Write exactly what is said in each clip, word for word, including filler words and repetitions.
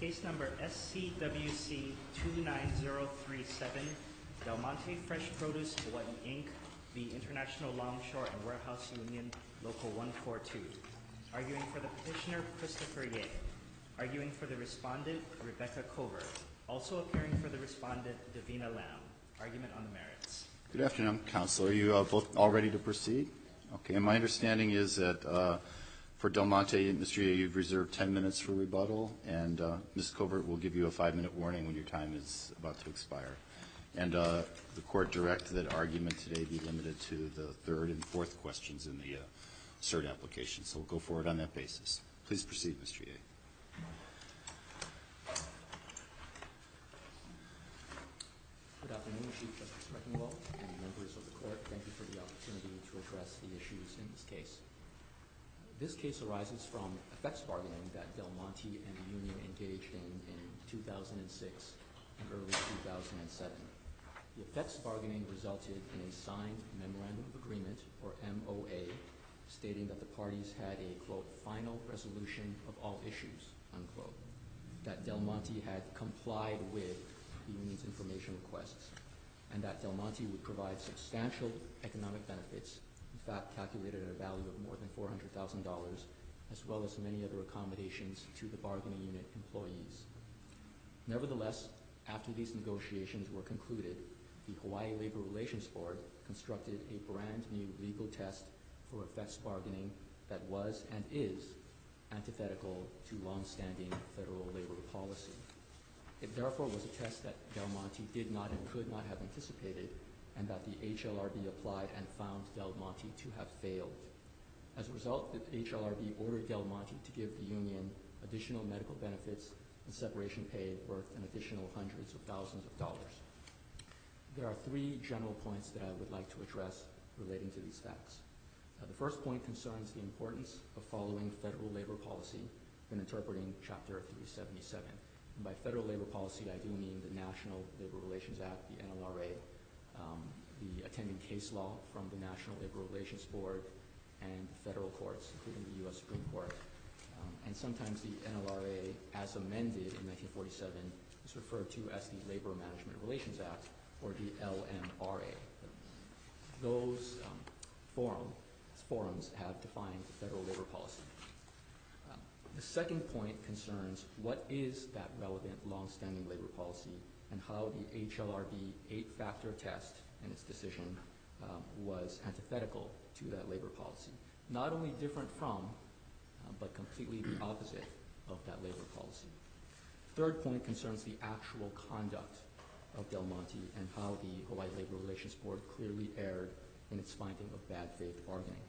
Case number S C W C two nine zero three seven, Del Monte Fresh Produce Hawaii, Incorporated v. International Longshore and Warehouse Union, Local one forty-two. Arguing for the petitioner, Christopher Ye. Arguing for the respondent, Rebecca Cover. Also appearing for the respondent, Davina Lam. Argument on the merits. Good afternoon, Counsel. Are you uh, both all ready to proceed? Okay, and my understanding is that uh, for Del Monte, Mister Ye, you've reserved ten minutes for rebuttal, and uh, Miz Covert will give you a five-minute warning when your time is about to expire. And uh, the Court directed that argument today be limited to the third and fourth questions in the uh, cert application. So we'll go forward on that basis. Please proceed, Mister Ye. Good afternoon, Chief Justice Reckenwald and members of the Court. Thank you for the opportunity to address the issues in this case. This case arises from effects bargaining that Del Monte and the union engaged in in two thousand six and early two thousand seven. The effects bargaining resulted in a signed Memorandum of Agreement, or M O A, stating that the parties had a, quote, final resolution of all issues, unquote, that Del Monte had complied with the union's information requests, and that Del Monte would provide substantial economic benefits, in fact calculated at a value of more than four hundred thousand dollars, as well as many other accommodations to the bargaining unit employees. Nevertheless, after these negotiations were concluded, the Hawaii Labor Relations Board constructed a brand new legal test for effects bargaining that was and is antithetical to long-standing federal labor policy. It therefore was a test that Del Monte did not and could not have anticipated, and that the H L R B applied and found Del Monte to have failed. As a result, the H L R B ordered Del Monte to give the union additional medical benefits and separation pay worth an additional hundreds of thousands of dollars. There are three general points that I would like to address relating to these facts. Uh, the first point concerns the importance of following federal labor policy when interpreting Chapter three seventy-seven. And by federal labor policy, I do mean the National Labor Relations Act, the N L R A, um, the attending case law from the National Labor Relations Board, and the federal courts, including the U S Supreme Court. Um, and sometimes the N L R A, as amended in nineteen forty-seven, is referred to as the Labor Management Relations Act, or the L M R A. Those um, forum, forums have defined federal labor policy. Um, the second point concerns what is that relevant long-standing labor policy and how the H L R B eight-factor test and its decision um, was antithetical to that labor policy. Not only different from, uh, but completely the opposite of that labor policy. Third point concerns the actual conduct of Del Monte and how the Hawaii Labor Relations Board clearly erred in its finding of bad faith bargaining.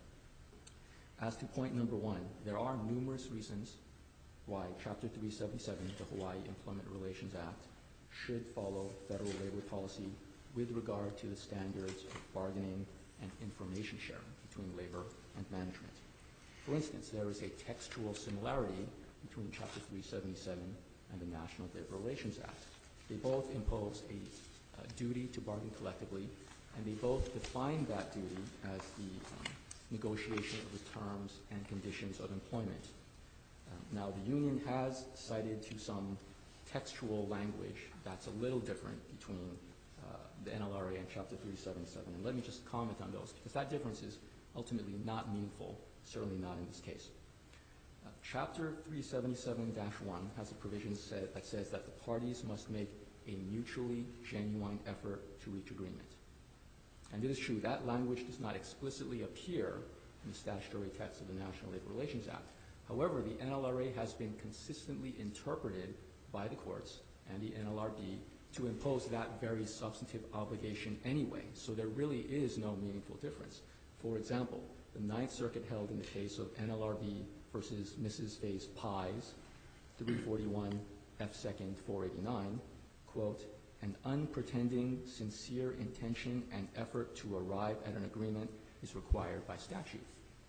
As to point number one, there are numerous reasons why Chapter three seventy-seven, the Hawaii Employment Relations Act, should follow federal labor policy with regard to the standards of bargaining and information sharing between labor and management. For instance, there is a textual similarity between Chapter three seventy-seven and the National Labor Relations Act. They both impose a uh, duty to bargain collectively, and they both define that duty as the um, negotiation of the terms and conditions of employment. Um, now, the union has cited to some textual language that's a little different between uh, the N L R A and Chapter three seventy-seven, and let me just comment on those, because that difference is ultimately not meaningful, certainly not in this case. Uh, Chapter three seventy-seven dash one has a provision say, that says that the parties must make a mutually genuine effort to reach agreement. And it is true, that language does not explicitly appear in the statutory text of the National Labor Relations Act. However, the N L R A has been consistently interpreted by the courts and the N L R B to impose that very substantive obligation anyway, so there really is no meaningful difference. For example, the Ninth Circuit held in the case of N L R B versus Missus Faye's Pies, three forty-one F second four eighty-nine, quote, an unpretending, sincere intention and effort to arrive at an agreement is required by statute.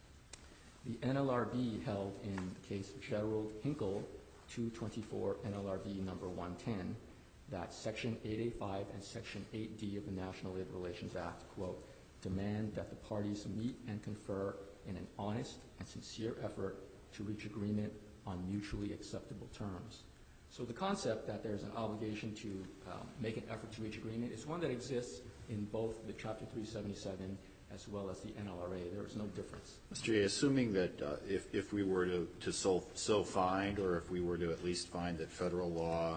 The N L R B held in the case of Gerald Hinkle, two twenty-four N L R B number one ten, that Section eight A five and Section eight D of the National Labor Relations Act, quote, demand that the parties meet and confer in an honest and sincere effort to reach agreement on mutually acceptable terms. So the concept that there's an obligation to um, make an effort to reach agreement is one that exists in both the Chapter three seventy-seven as well as the N L R A. There is no difference. Mister A, assuming that uh, if, if we were to, to so, so find, or if we were to at least find that federal law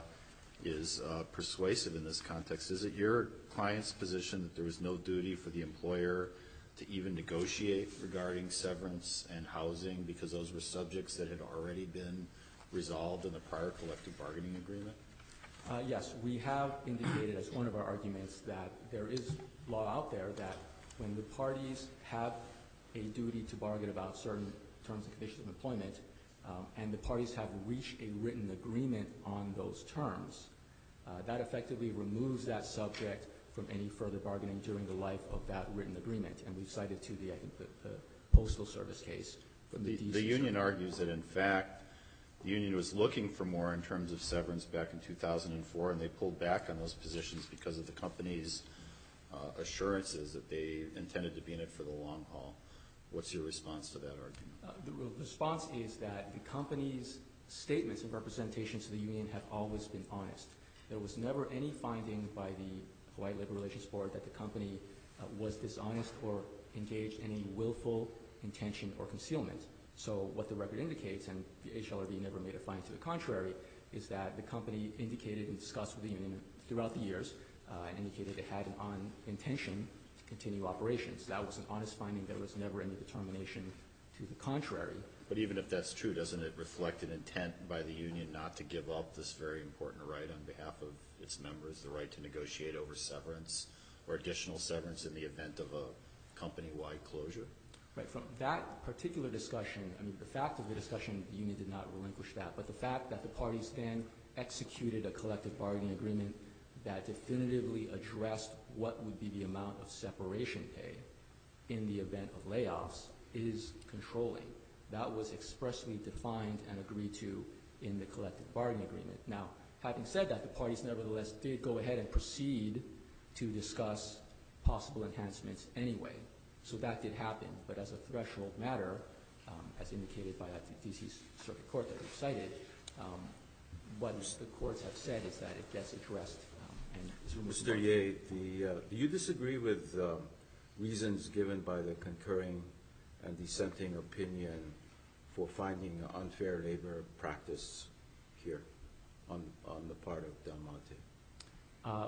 is uh, persuasive in this context, is it your client's position that there was no duty for the employer to even negotiate regarding severance and housing because those were subjects that had already been resolved in the prior collective bargaining agreement? Uh, yes, we have indicated as one of our arguments that there is law out there that when the parties have a duty to bargain about certain terms and conditions of employment, um, and the parties have reached a written agreement on those terms, uh, that effectively removes that subject from any further bargaining during the life of that written agreement. And we've cited to the, I think, the, the Postal Service case from the, The, D C the union Circuit. argues that in fact the union was looking for more in terms of severance back in two thousand four, and they pulled back on those positions because of the company's uh, assurances that they intended to be in it for the long haul. What's your response to that argument? Uh, the re- response is that the company's statements and representations to the union have always been honest. There was never any finding by the Hawaii Labor Relations Board that the company uh, was dishonest or engaged in any willful intention or concealment. So what the record indicates, and the H L R B never made a finding to the contrary, is that the company indicated and discussed with the union throughout the years uh, and indicated it had an on intention to continue operations. That was an honest finding. There was never any determination to the contrary. But even if that's true, doesn't it reflect an intent by the union not to give up this very important right on behalf of its members, the right to negotiate over severance or additional severance in the event of a company-wide closure? Right. From that particular discussion, I mean, the fact of the discussion, the union did not relinquish that, but the fact that the parties then executed a collective bargaining agreement that definitively addressed what would be the amount of separation pay in the event of layoffs is controlling. That was expressly defined and agreed to in the collective bargaining agreement. Now, having said that, the parties nevertheless did go ahead and proceed to discuss possible enhancements anyway. So that did happen, but as a threshold matter, um, as indicated by that D C Circuit Court that we've cited, um, what the courts have said is that it gets addressed um, and is removed. Mister Ye, the, uh, do you disagree with uh, reasons given by the concurring and dissenting opinion for finding unfair labor practice here on, on the part of Del Monte? Uh,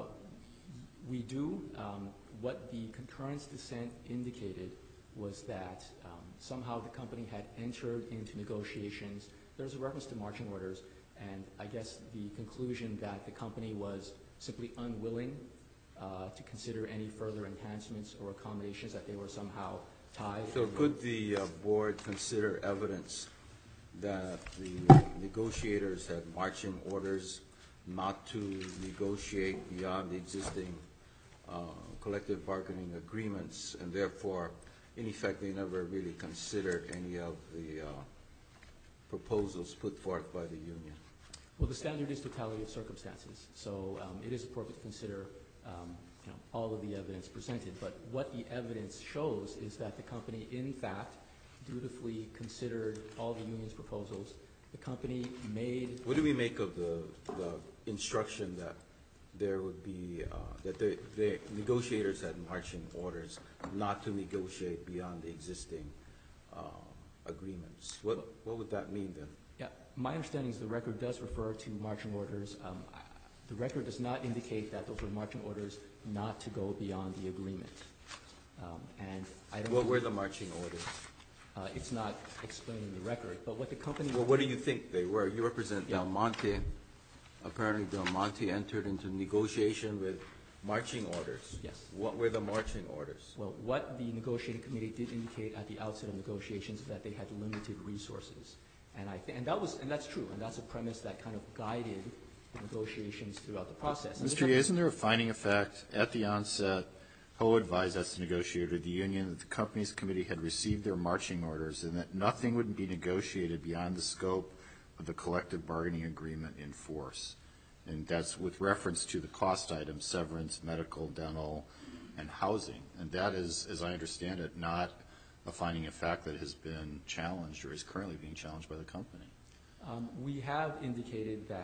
we do. Um, what the concurrence dissent indicated was that um, somehow the company had entered into negotiations. There's a reference to marching orders, and I guess the conclusion that the company was simply unwilling uh, to consider any further enhancements or accommodations, that they were somehow tied. So could the uh, board consider evidence that the negotiators had marching orders not to negotiate beyond the existing uh, collective bargaining agreements, and therefore, in effect, they never really considered any of the uh, proposals put forth by the union? Well, the standard is totality of circumstances, so um, it is appropriate to consider um, you know, all of the evidence presented. But what the evidence shows is that the company, in fact, dutifully considered all the union's proposals. The company made. What do we make of the, the instruction that there would be, uh, that the, the negotiators had marching orders not to negotiate beyond the existing uh, agreements? What, what would that mean then? Yeah, my understanding is the record does refer to marching orders. Um, I, the record does not indicate that those were marching orders not to go beyond the agreement. Um, and I don't. What were the marching orders? Uh, it's not explained in the record, but what the company. Well, what do you think they were? You represent Yeah. Del Monte. Apparently, Del Monte entered into negotiation with marching orders. Yes. What were the marching orders? Well, what the negotiating committee did indicate at the outset of negotiations is that they had limited resources, and I th- and that was and that's true, and that's a premise that kind of guided the negotiations throughout the process. Mister Ye, isn't there a finding of fact at the onset? H O advised us to negotiate with the union that the company's committee had received their marching orders and that nothing would be negotiated beyond the scope of the collective bargaining agreement in force. And that's with reference to the cost items, severance, medical, dental, and housing. And that is, as I understand it, not a finding of fact that has been challenged or is currently being challenged by the company. Um, we have indicated that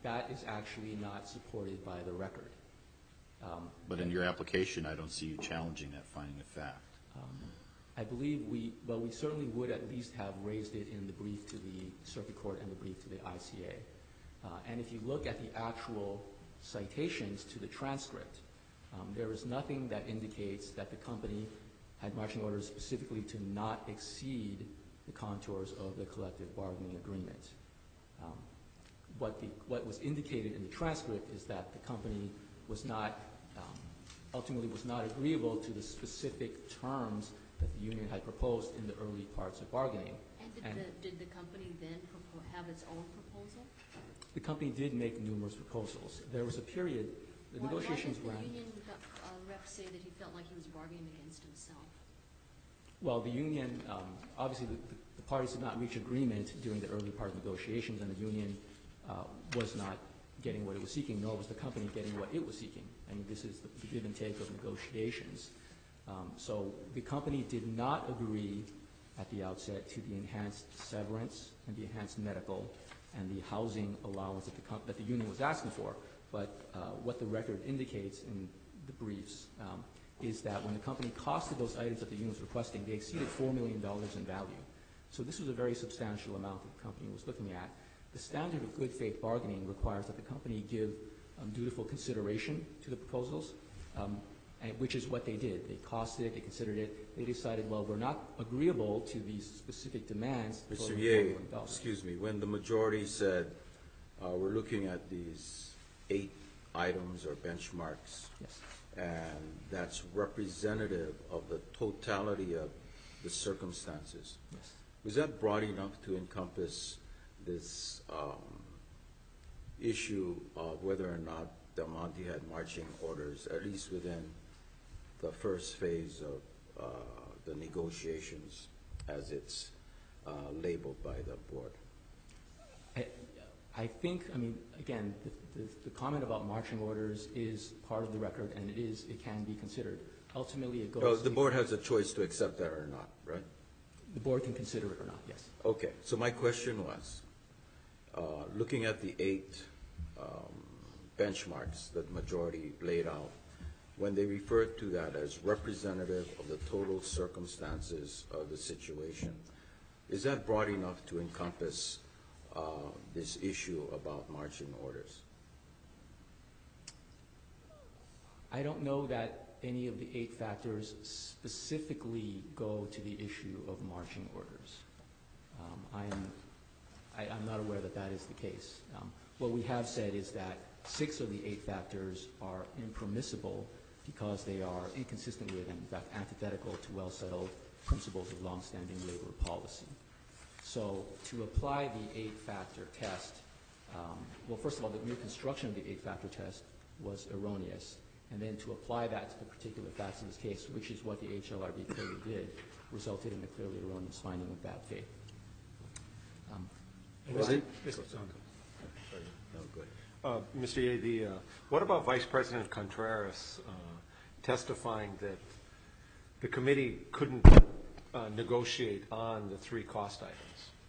that is actually not supported by the record. Um, But in your application, I don't see you challenging that finding of fact. um, I believe we, well, we certainly would at least have raised it in the brief to the circuit court and the brief to the I C A. Uh, and if you look at the actual citations to the transcript, um, there is nothing that indicates that the company had marching orders specifically to not exceed the contours of the collective bargaining agreement. Um, what, the, what was indicated in the transcript is that the company was not, um, ultimately was not agreeable to the specific terms that the union had proposed in the early parts of bargaining. And did, And the, did the company then propo- have its own proposal? the company did make numerous proposals. There was a period, the Why- negotiations Why ran. did the union uh, rep say that he felt like he was bargaining against himself? Well, the union, um, obviously the, the parties did not reach agreement during the early part of negotiations, and the union uh, was not getting what it was seeking, nor was the company getting what it was seeking. I mean, this is the, the give and take of negotiations. Um, so the company did not agree at the outset to the enhanced severance and the enhanced medical and the housing allowance that the, com- that the union was asking for. But uh, what the record indicates in the briefs um, is that when the company costed those items that the union was requesting, they exceeded four million dollars in value. So this was a very substantial amount that the company was looking at. The standard of good faith bargaining requires that the company give um, dutiful consideration to the proposals, um, and, which is what they did. They costed it, they considered it, they decided, well, we're not agreeable to these specific demands. Mister totaling Ye, four million dollars. excuse me, when the majority said, uh, we're looking at these eight items or benchmarks, Yes. and that's representative of the totality of the circumstances, Yes. was that broad enough to encompass this um, issue of whether or not Del Monte had marching orders, at least within the first phase of uh, the negotiations as it's uh, labeled by the board? I, I think, I mean, again, the, the, the comment about marching orders is part of the record, and it is, it can be considered. Ultimately, it goes. Well, the to- board has a choice to accept that or not, right? The board can consider it or not, yes. Okay, so my question was, uh, looking at the eight um, benchmarks that the majority laid out, when they referred to that as representative of the total circumstances of the situation, is that broad enough to encompass uh, this issue about marching orders? I don't know that any of the eight factors specifically go to the issue of marching orders. Um, I am, I, I'm not aware that that is the case. Um, what we have said is that six of the eight factors are impermissible because they are inconsistent with and in fact antithetical to well-settled principles of longstanding labor policy. So to apply the eight-factor test, um, well, first of all, the mere construction of the eight-factor test was erroneous. And then to apply that to the particular facts of this case, which is what the H L R B clearly did, resulted in a clearly erroneous finding of bad faith. Um, Was it? Mister No, go ahead. Uh, Mister Ye, the, uh, what about Vice President Contreras uh, testifying that the committee couldn't uh, negotiate on the three cost items?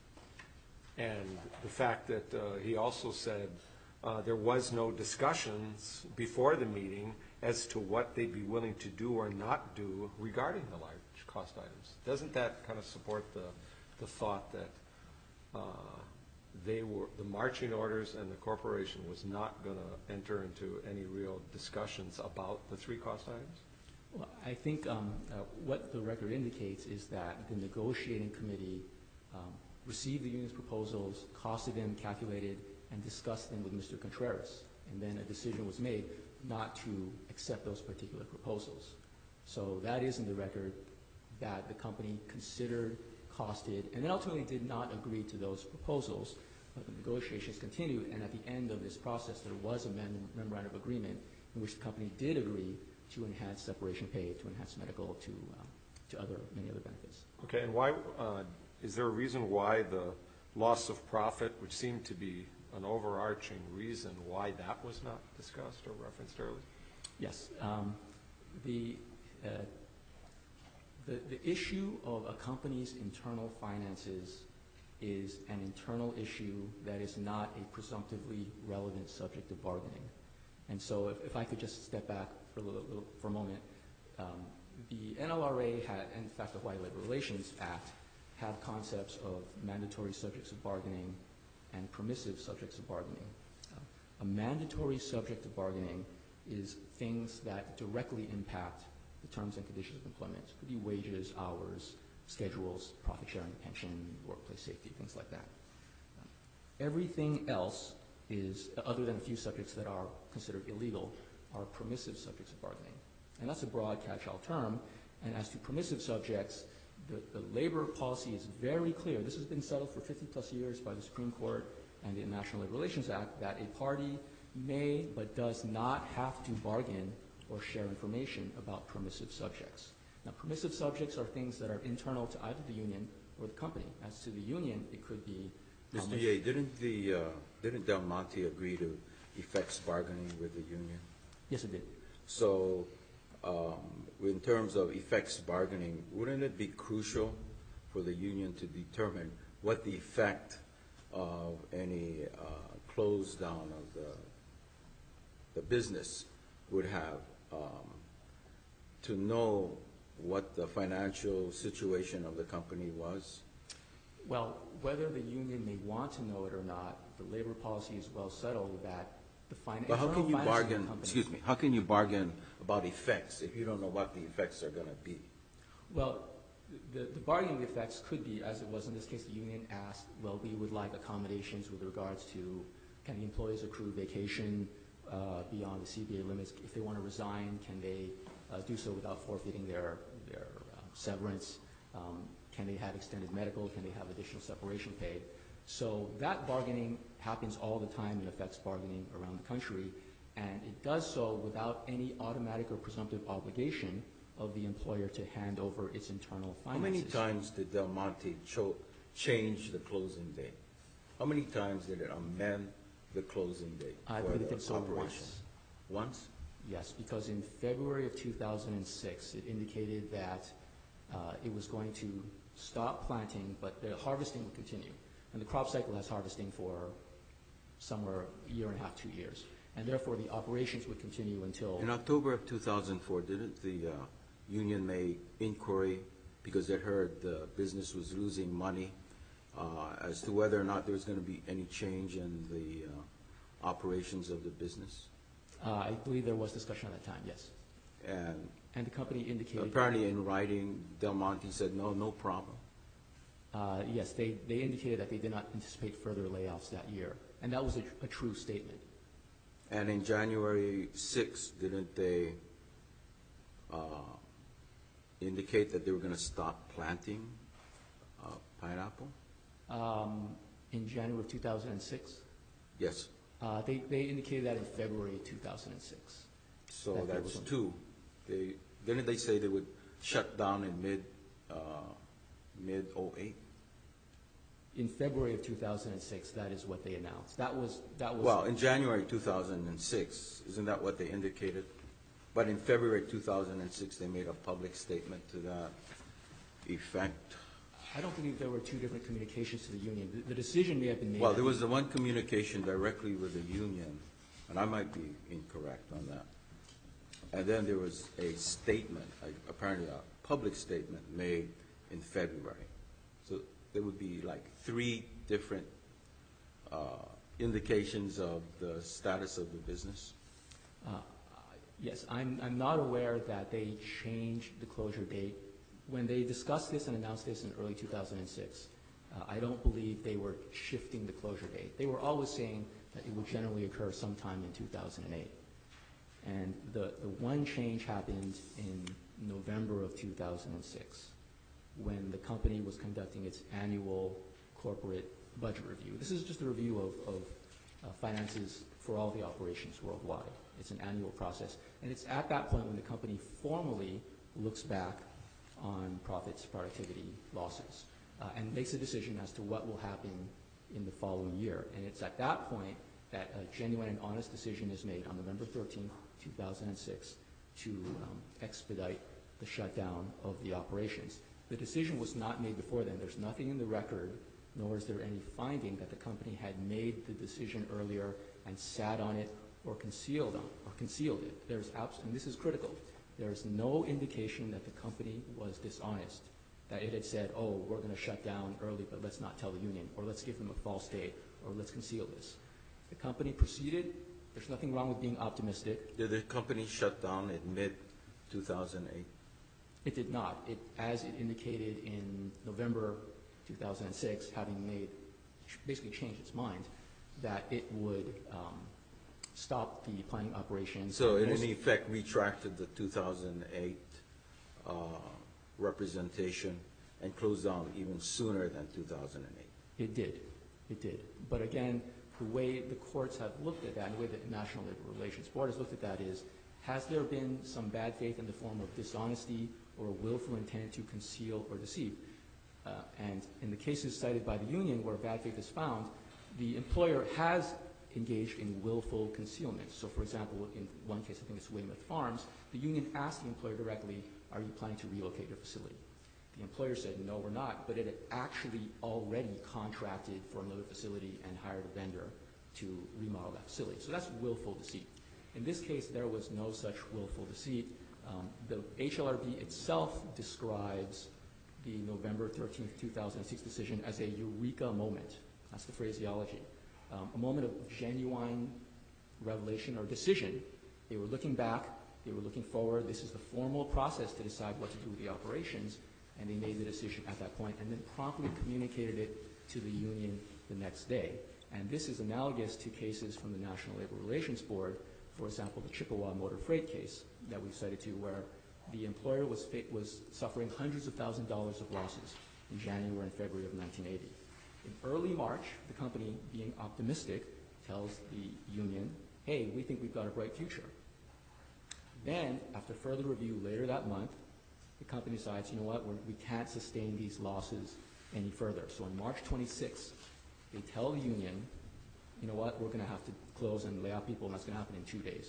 And the fact that uh, he also said uh, there was no discussions before the meeting as to what they'd be willing to do or not do regarding the large cost items. Doesn't that kind of support the, the thought that uh, they were, the marching orders and the corporation was not going to enter into any real discussions about the three cost items? Well, I think um, uh, what the record indicates is that the negotiating committee um, received the union's proposals, costed them, calculated, and discussed them with Mister Contreras. And then a decision was made not to accept those particular proposals. So that is in the record that the company considered, costed, and then ultimately did not agree to those proposals. But the negotiations continued, and at the end of this process, there was a mem- memorandum of agreement in which the company did agree to enhance separation pay, to enhance medical, to um, to other many other benefits. Okay, and why, uh, is there a reason why the loss of profit, which seemed to be an overarching reason why that was not discussed or referenced earlier? Yes. Um, the, uh, the the issue of a company's internal finances is an internal issue that is not a presumptively relevant subject of bargaining. And so if, if I could just step back for a, little, little, for a moment, um, the N L R A had, in fact the Hawaii Labor Relations Act, have concepts of mandatory subjects of bargaining and permissive subjects of bargaining. Uh, a mandatory subject of bargaining is things that directly impact the terms and conditions of employment. It could be wages, hours, schedules, profit sharing, pension, workplace safety, things like that. Um, everything else is, other than a few subjects that are considered illegal, are permissive subjects of bargaining. And that's a broad catch-all term. And as to permissive subjects, the, the labor policy is very clear. This has been settled for fifty plus years by the Supreme Court and the National Labor Relations Act, that a party may but does not have to bargain or share information about permissive subjects. Now, permissive subjects are things that are internal to either the union or the company. As to the union, it could be Mister Ye, didn't the, uh, didn't Del Monte agree to effects bargaining with the union? Yes, it did. So, um, in terms of effects bargaining, wouldn't it be crucial for the union to determine what the effect of any uh, close down of the, the business would have, um, to know what the financial situation of the company was? Well, whether the union may want to know it or not, the labor policy is well settled that the fin- But how can you financing of the bargain, company- excuse me, how can you bargain about effects if you don't know what the effects are going to be? Well, the, the bargaining effects could be, as it was in this case, the union asked, well, we would like accommodations with regards to, can the employees accrue vacation uh, beyond the C B A limits? If they want to resign, can they uh, do so without forfeiting their, their uh, severance? Um, can they have extended medical? Can they have additional separation pay? So that bargaining happens all the time in effects bargaining around the country, and it does so without any automatic or presumptive obligation of the employer to hand over its internal How finances. many times did Del Monte cho- change the closing date? How many times did it amend the closing date I for believe it the did so operation? once. Once? Yes, because in February of two thousand six, it indicated that uh, it was going to stop planting, but the harvesting would continue. And the crop cycle has harvesting for somewhere a year and a half, two years. And therefore, the operations would continue until... In October of two thousand four, didn't the uh, union make inquiry because they heard the business was losing money uh, as to whether or not there was going to be any change in the uh, operations of the business? Uh, I believe there was discussion at that time, yes. And And the company indicated... apparently in writing, Del Monte said, no, no problem. Uh, yes, they, they indicated that they did not anticipate further layoffs that year. And that was a, a true statement. And in January sixth, didn't they uh, indicate that they were going to stop planting uh, pineapple? Um, in January of two thousand six, Yes. uh, they, they indicated that in February two thousand six. So That there that's was a- two. They, didn't they say they would shut down in mid, uh, mid oh eight? In February of two thousand six, that is what they announced. That was, that was... Well, in January two thousand six, isn't that what they indicated? But in February two thousand six, they made a public statement to that effect. I don't believe there were two different communications to the union. The, the decision may have been made... Well, at there the- was the one communication directly with the union, and I might be incorrect on that. And then there was a statement, a- apparently a public statement made in February. So there would be like three different uh, indications of the status of the business. Uh, Yes, I'm, I'm not aware that they changed the closure date. When they discussed this and announced this in early two thousand six, uh, I don't believe they were shifting the closure date. They were always saying that it would generally occur sometime in two thousand eight. And the, the one change happened in November of two thousand six, when the company was conducting its annual corporate budget review. This is just a review of, of uh, finances for all the operations worldwide. It's an annual process. And it's at that point when the company formally looks back on profits, productivity, losses, uh, and makes a decision as to what will happen in the following year. And it's at that point that a genuine and honest decision is made on November thirteenth, two thousand six, to um, expedite the shutdown of the operations. The decision was not made before then. There's nothing in the record nor is there any finding that the company had made the decision earlier and sat on it or concealed on, or concealed it. There's abs- and this is critical. There is no indication that the company was dishonest, that it had said, oh, we're going to shut down early, but let's not tell the union, or let's give them a false date, or let's conceal this. The company proceeded. There's nothing wrong with being optimistic. Did the company shut down in mid two thousand eight? It did not. It, as it indicated in November two thousand six, having made, basically changed its mind, that it would um, stop the planning operations. So it in effect retracted the two thousand eight uh, representation and closed down even sooner than two thousand eight. It did. It did. But again, the way the courts have looked at that, and the way the National Labor Relations Board has looked at that is, has there been some bad faith in the form of dishonesty or willful intent to conceal or deceive? Uh, and in the cases cited by the union where bad faith is found, the employer has engaged in willful concealment. So for example, in one case, I think it's Weymouth Farms, the union asked the employer directly, are you planning to relocate your facility? The employer said, no, we're not, but it had actually already contracted for another facility and hired a vendor to remodel that facility. So that's willful deceit. In this case, there was no such willful deceit. Um, the H L R B itself describes the November thirteenth, two thousand six decision as a eureka moment. That's the phraseology. Um, a moment of genuine revelation or decision. They were looking back, they were looking forward. This is the formal process to decide what to do with the operations, and they made the decision at that point and then promptly communicated it to the union the next day. And this is analogous to cases from the National Labor Relations Board, for example, the Chippewa Motor Freight case that we've cited to, where the employer was, was suffering hundreds of thousands of dollars of losses in January and February of nineteen eighty. In early March, the company, being optimistic, tells the union, hey, we think we've got a bright future. Then, after further review later that month, the company decides, you know what, we're, we can't sustain these losses any further. So on March twenty-sixth, they tell the union, you know what, we're going to have to close and lay off people, and that's going to happen in two days.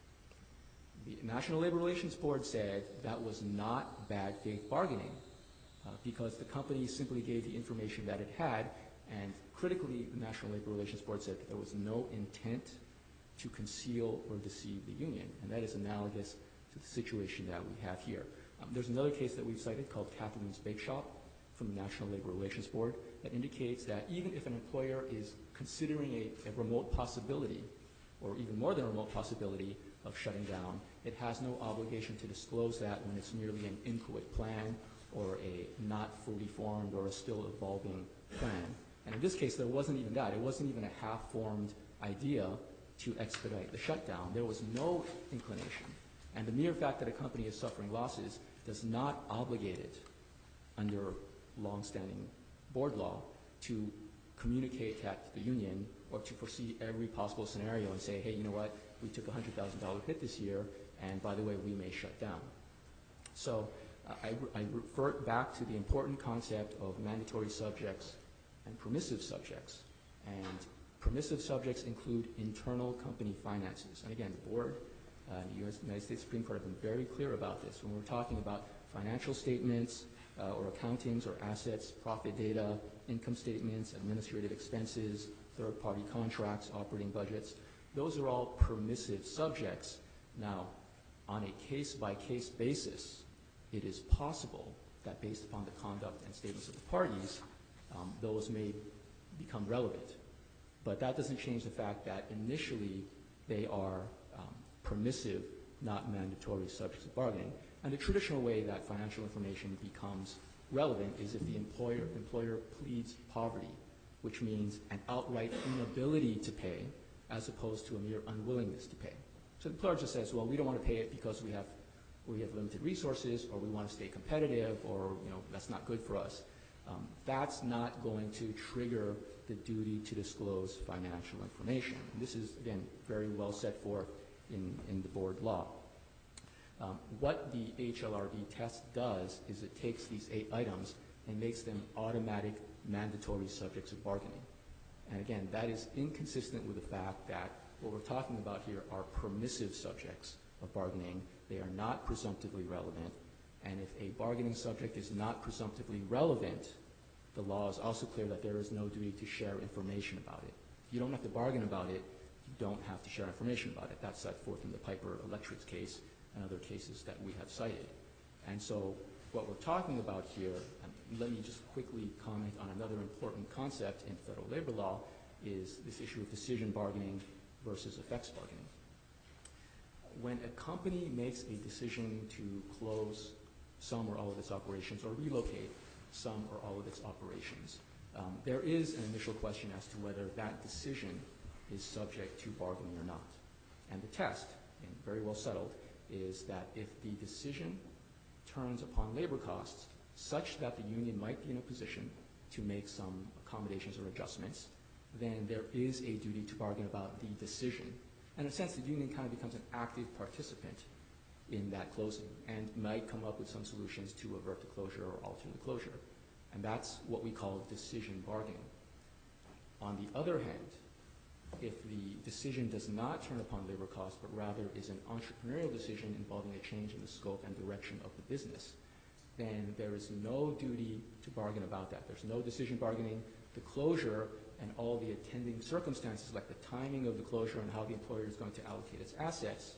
The National Labor Relations Board said that was not bad faith bargaining uh, because the company simply gave the information that it had, and critically, the National Labor Relations Board said that there was no intent to conceal or deceive the union, and that is analogous to the situation that we have here. Um, there's another case that we've cited called Kathleen's Bake Shop from the National Labor Relations Board that indicates that even if an employer is considering a, a remote possibility, or even more than a remote possibility of shutting down, it has no obligation to disclose that when it's merely an inchoate plan or a not fully formed or a still evolving plan. And in this case, there wasn't even that. It wasn't even a half-formed idea to expedite the shutdown. There was no inclination. And the mere fact that a company is suffering losses does not obligate it under long-standing board law to communicate that to the union or to foresee every possible scenario and say, hey, you know what, we took a one hundred thousand dollar hit this year, and by the way, we may shut down. So uh, I, I revert back to the important concept of mandatory subjects and permissive subjects. And permissive subjects include internal company finances. And again, the board uh, and the U S United States Supreme Court have been very clear about this. When we're talking about financial statements uh, or accountings or assets, profit data, income statements, administrative expenses, third-party contracts, operating budgets, those are all permissive subjects. Now, on a case-by-case basis, it is possible that based upon the conduct and statements of the parties, um, those may become relevant. But that doesn't change the fact that initially they are um, permissive, not mandatory subjects of bargaining. And the traditional way that financial information becomes relevant is if the employer, employer pleads poverty, which means an outright inability to pay as opposed to a mere unwillingness to pay. So the employer just says, well, we don't want to pay it because we have, we have limited resources, or we want to stay competitive, or you know, that's not good for us. Um, that's not going to trigger the duty to disclose financial information. And this is, again, very well set forth in, in the board law. Um, what the H L R B test does is it takes these eight items and makes them automatic mandatory subjects of bargaining. And again, that is inconsistent with the fact that what we're talking about here are permissive subjects of bargaining. They are not presumptively relevant. And if a bargaining subject is not presumptively relevant, the law is also clear that there is no duty to share information about it. You don't have to bargain about it. You don't have to share information about it. That's set forth in the Piper Electric case and other cases that we have cited. And so what we're talking about here, and let me just quickly comment on another important concept in federal labor law, is this issue of decision bargaining versus effects bargaining. When a company makes a decision to close some or all of its operations or relocate some or all of its operations, um, there is an initial question as to whether that decision is subject to bargaining or not. And the test, and very well settled, is that if the decision turns upon labor costs such that the union might be in a position to make some accommodations or adjustments, then there is a duty to bargain about the decision. And in a sense, the union kind of becomes an active participant in that closing and might come up with some solutions to avert the closure or alter the closure. And that's what we call decision bargaining. On the other hand, if the decision does not turn upon labor costs, but rather is an entrepreneurial decision involving a change in the scope and direction of the business, then there is no duty to bargain about that. There's no decision bargaining. The closure and all the attending circumstances, like the timing of the closure and how the employer is going to allocate its assets,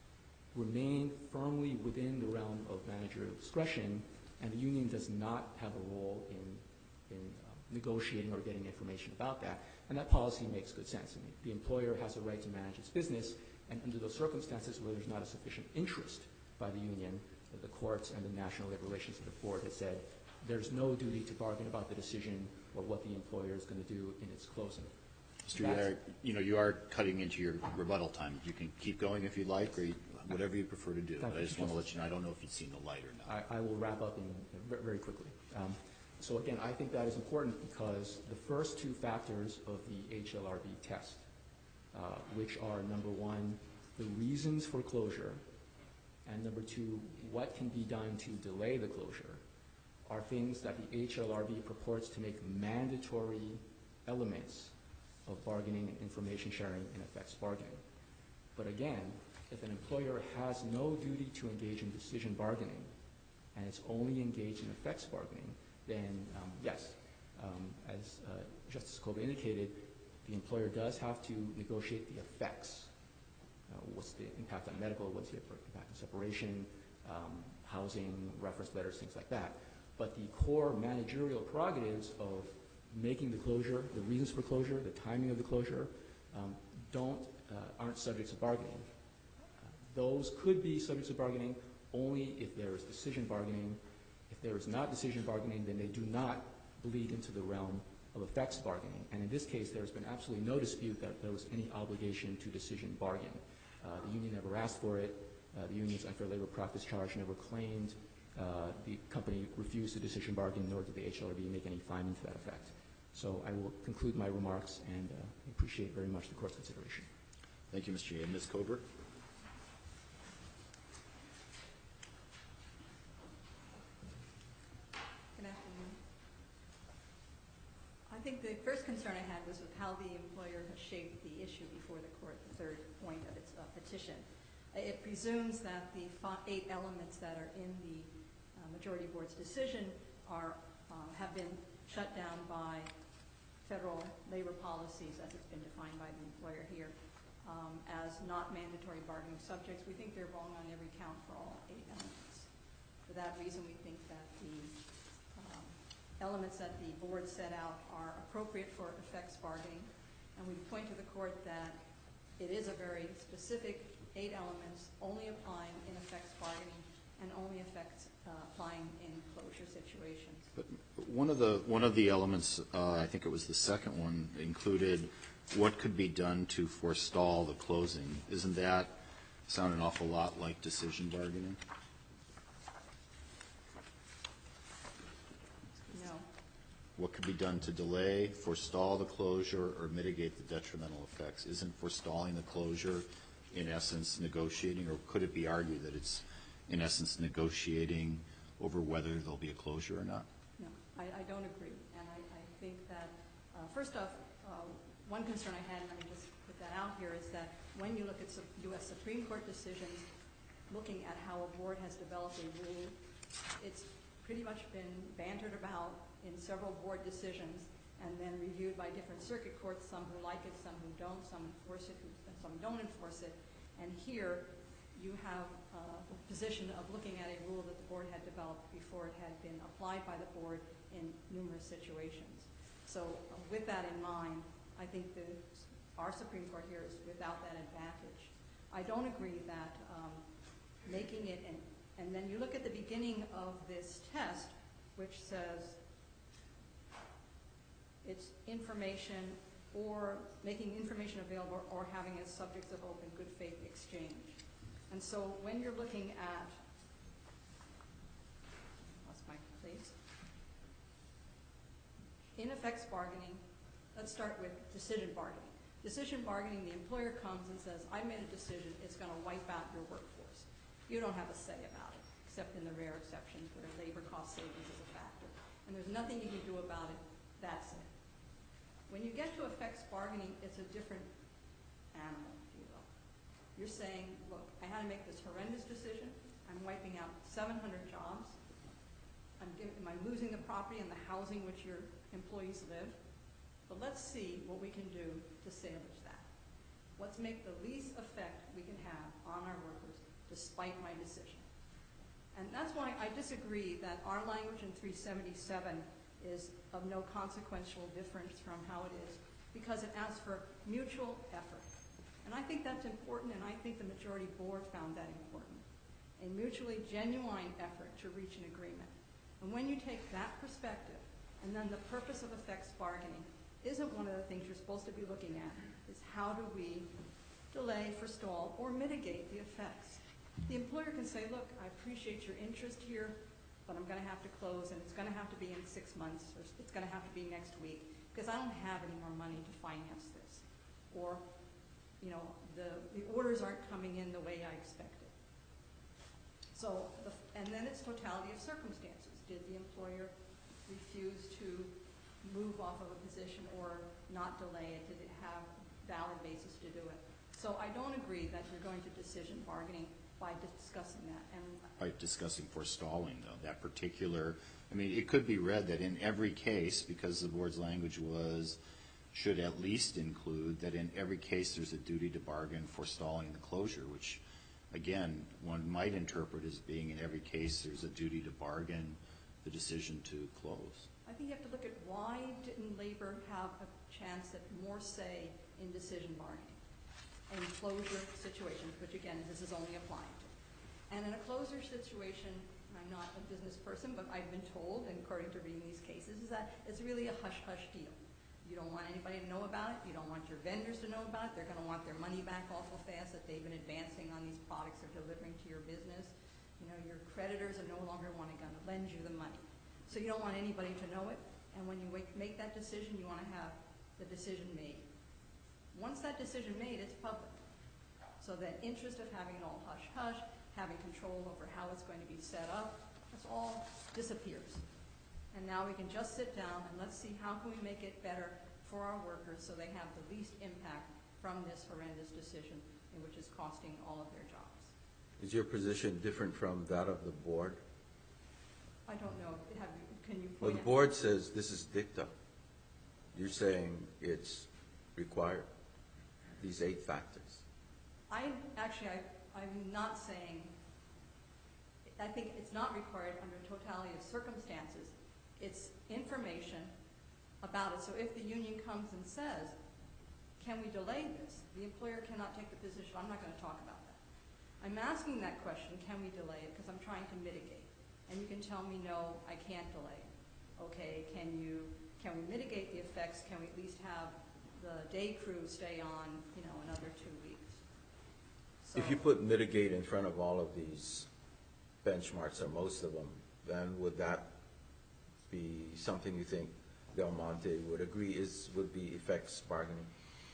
remain firmly within the realm of managerial discretion, and the union does not have a role in, in uh, negotiating or getting information about that. And that policy makes good sense. I mean, the employer has a right to manage its business, and under those circumstances where there's not a sufficient interest by the union, the courts and the National Labor Relations Board has said there's no duty to bargain about the decision or what the employer is going to do in its closing. Mister Yar, you know, you are cutting into your rebuttal time. You can keep going if you'd like, or you, whatever you prefer to do. But I just want to let you know, I don't know if you've seen the light or not. I, I will wrap up in, uh, very quickly. Um, so again, I think that is important because the first two factors of the H L R B test, uh, which are number one, the reasons for closure, and number two, what can be done to delay the closure, are things that the H L R B purports to make mandatory elements of bargaining and information sharing and effects bargaining. But again, if an employer has no duty to engage in decision bargaining and it's only engaged in effects bargaining, then um, yes, um, as uh, Justice Koba indicated, the employer does have to negotiate the effects. Uh, what's the impact on medical, what's the impact on separation, um, housing, reference letters, things like that. But the core managerial prerogatives of making the closure, the reasons for closure, the timing of the closure, um, don't, uh, aren't subjects of bargaining. Uh, those could be subjects of bargaining only if there is decision bargaining. If there is not decision bargaining, then they do not bleed into the realm of effects bargaining. And in this case, there's been absolutely no dispute that there was any obligation to decision bargain. Uh, the union never asked for it. Uh, the union's unfair labor practice charge never claimed. Uh, the company refused to decision bargain, nor did the H L R B make any findings to that effect. So I will conclude my remarks and uh, appreciate very much the Court's consideration. Thank you, Mister Yeh. Miz Colbert? Good afternoon. I think the first concern I had was with how the employer has shaped the issue before the Court, the third point of its uh, petition. It presumes that the eight elements that are in the uh, majority board's decision are uh, have been shut down by federal labor policies as it's been defined by the employer here um, as not mandatory bargaining subjects. We think they're wrong on every count for all eight elements. For that reason, we think that the um, elements that the board set out are appropriate for effects bargaining, and we point to the Court that it is a very specific eight elements only applying in effects bargaining and only affects uh, applying in closure situations. But one of the one of the elements, uh, I think it was the second one, included what could be done to forestall the closing. Isn't that sound an awful lot like decision bargaining? No. What could be done to delay, forestall the closure, or mitigate the detrimental effects? Isn't forestalling the closure, in essence, negotiating, or could it be argued that it's, in essence, negotiating over whether there'll be a closure or not? No, I, I don't agree. And I, I think that, uh, first off, uh, one concern I had, and let me just put that out here, is that when you look at U S Supreme Court decisions, looking at how a board has developed a rule, it's pretty much been bantered about in several board decisions and then reviewed by different circuit courts, some who like it, some who don't, some enforce it, some don't enforce it. And here you have uh, the position of looking at a rule that the board had developed before it had been applied by the board in numerous situations. So uh, with that in mind, I think the, our Supreme Court here is without that advantage. I don't agree that um, making it, and, and then you look at the beginning of this test, which says it's information or making information available or having as subjects of open good faith exchange. And so when you're looking at, lost my place, in effects bargaining, let's start with decision bargaining. Decision bargaining, the employer comes and says, I made a decision, it's going to wipe out your workforce. You don't have a say about it, except in the rare exceptions where labor cost savings is a factor. And there's nothing you can do about it, that's it. When you get to effects bargaining, it's a different animal, if you will. You're saying, look, I had to make this horrendous decision. I'm wiping out seven hundred jobs. I'm, giving, I'm losing the property and the housing which your employees live. But let's see what we can do to salvage that. Let's make the least effect we can have on our workers despite my decision. And that's why I disagree that our language in three seventy-seven is of no consequential difference from how it is, because it asks for mutual effort. And I think that's important, and I think the majority board found that important. A mutually genuine effort to reach an agreement. And when you take that perspective, and then the purpose of effects bargaining isn't one of the things you're supposed to be looking at, is how do we delay, forestall, or mitigate the effects. The employer can say, look, I appreciate your interest here, but I'm going to have to close, and it's going to have to be in six months, or it's going to have to be next week, because I don't have any more money to finance this. Or, you know, the, the orders aren't coming in the way I expected. So, the, and then it's totality of circumstances. Did the employer refuse to move off of a position or not delay it? Did it have valid basis to do it? So I don't agree that you're going to decision bargaining by discussing that. And by discussing forestalling, though, that particular, I mean, it could be read that in every case, because the board's language was, should at least include that in every case there's a duty to bargain forestalling the closure, which, again, one might interpret as being in every case there's a duty to bargain the decision to close. I think you have to look at why didn't labor have a chance at more say in decision bargaining and closure situations, which again, this is only applying to. And in a closure situation, I'm not a business person, but I've been told, and according to reading these cases, is that it's really a hush-hush deal. You don't want anybody to know about it. You don't want your vendors to know about it. They're going to want their money back awful fast that they've been advancing on these products they're delivering to your business. You know, your creditors are no longer wanting to lend you the money. So you don't want anybody to know it. And when you make that decision, you want to have the decision made. Once that decision made, it's public. So that interest of having it all hush-hush, having control over how it's going to be set up, that's all disappears. And now we can just sit down and let's see how can we make it better for our workers so they have the least impact from this horrendous decision, in which is costing all of their jobs. Is your position different from that of the board? I don't know. Have you, can you Well, point the out? board says this is dicta. You're saying it's required, these eight factors. I actually, I, I'm not saying, I think it's not required under totality of circumstances. It's information about it. So if the union comes and says, can we delay this? The employer cannot take the position, I'm not going to talk about that. I'm asking that question, can we delay it? Because I'm trying to mitigate. And you can tell me, no, I can't delay it. Okay, can you, can we mitigate the effects? Can we at least have the day crew stay on, you know, another two weeks? So, If you put mitigate in front of all of these benchmarks, or most of them, then would that be something you think Del Monte would agree is, would be effects bargaining?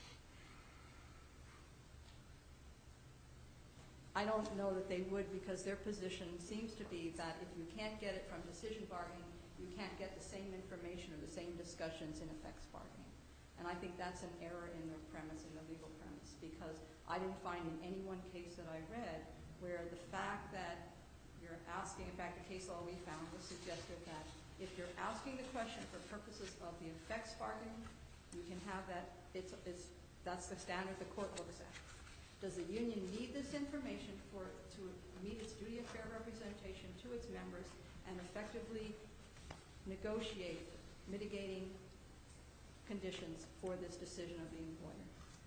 I don't know that they would, because their position seems to be that if you can't get it from decision bargaining, you can't get the same information or the same discussions in effects bargaining. And I think that's an error in their premise, in the legal premise, because I didn't find in any one case that I read where the fact that your you're asking, in fact, the case law we found was suggested that if you're asking the question for purposes of the effects bargaining, you can have that, it's, it's, that's the standard the court looks at. Does the union need this information for, to meet its duty of fair representation to its members and effectively negotiate mitigating conditions for this decision of the employer?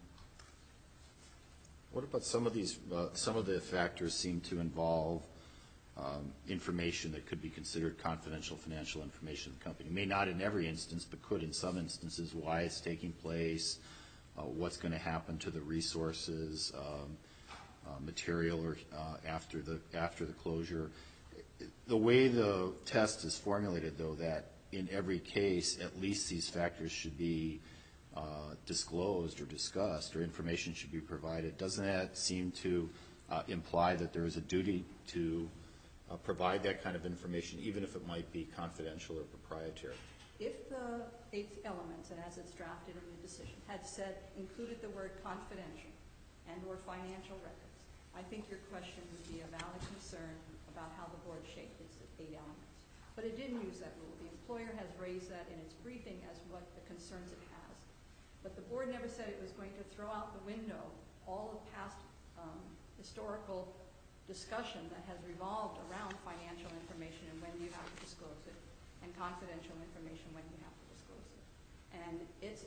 What about some of these, uh, some of the factors seem to involve um, information that could be considered confidential financial information of the company. May not in every instance, but could in some instances, why it's taking place, uh, what's going to happen to the resources, um, uh, material or uh, after the after the closure. The way the test is formulated, though, that in every case, at least these factors should be uh, disclosed or discussed, or information should be provided. Doesn't that seem to uh, imply that there is a duty to uh, provide that kind of information, even if it might be confidential or proprietary? If the eight elements, and as it's drafted in the decision, had said, included the word confidential and or financial records, I think your question would be a valid concern about how the board shaped its eight elements. But it didn't use that rule. The employer has raised that in its briefing as what the concerns it has. But the board never said it was going to throw out the window all of past um, historical discussion that has revolved around financial information and when you have to disclose it, and confidential information when you have to disclose it. And it's,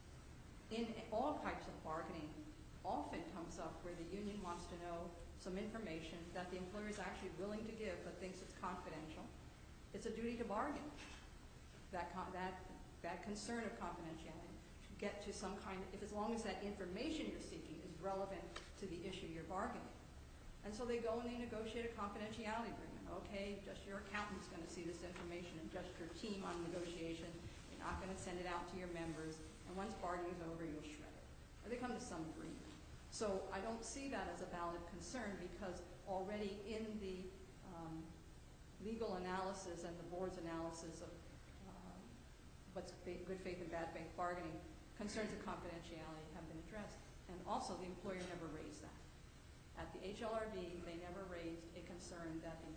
in all types of bargaining, often comes up where the union wants to know some information that the employer is actually willing to give but thinks it's confidential. It's a duty to bargain. That, con that, that concern of confidentiality to get to some kind of, if as long as that information you're seeking is relevant to the issue you're bargaining. And so they go and they negotiate a confidentiality agreement. Okay, just your accountant's going to see this information and just your team on negotiation. You're not going to send it out to your members. And once bargaining is over, you'll shred it. Or they come to some agreement. So I don't see that as a valid concern because already in the um, legal analysis and the board's analysis of um, what's good faith and bad faith bargaining, concerns of confidentiality have been addressed. And also the employer never raised that. At the H L R B, they never raised a concern that the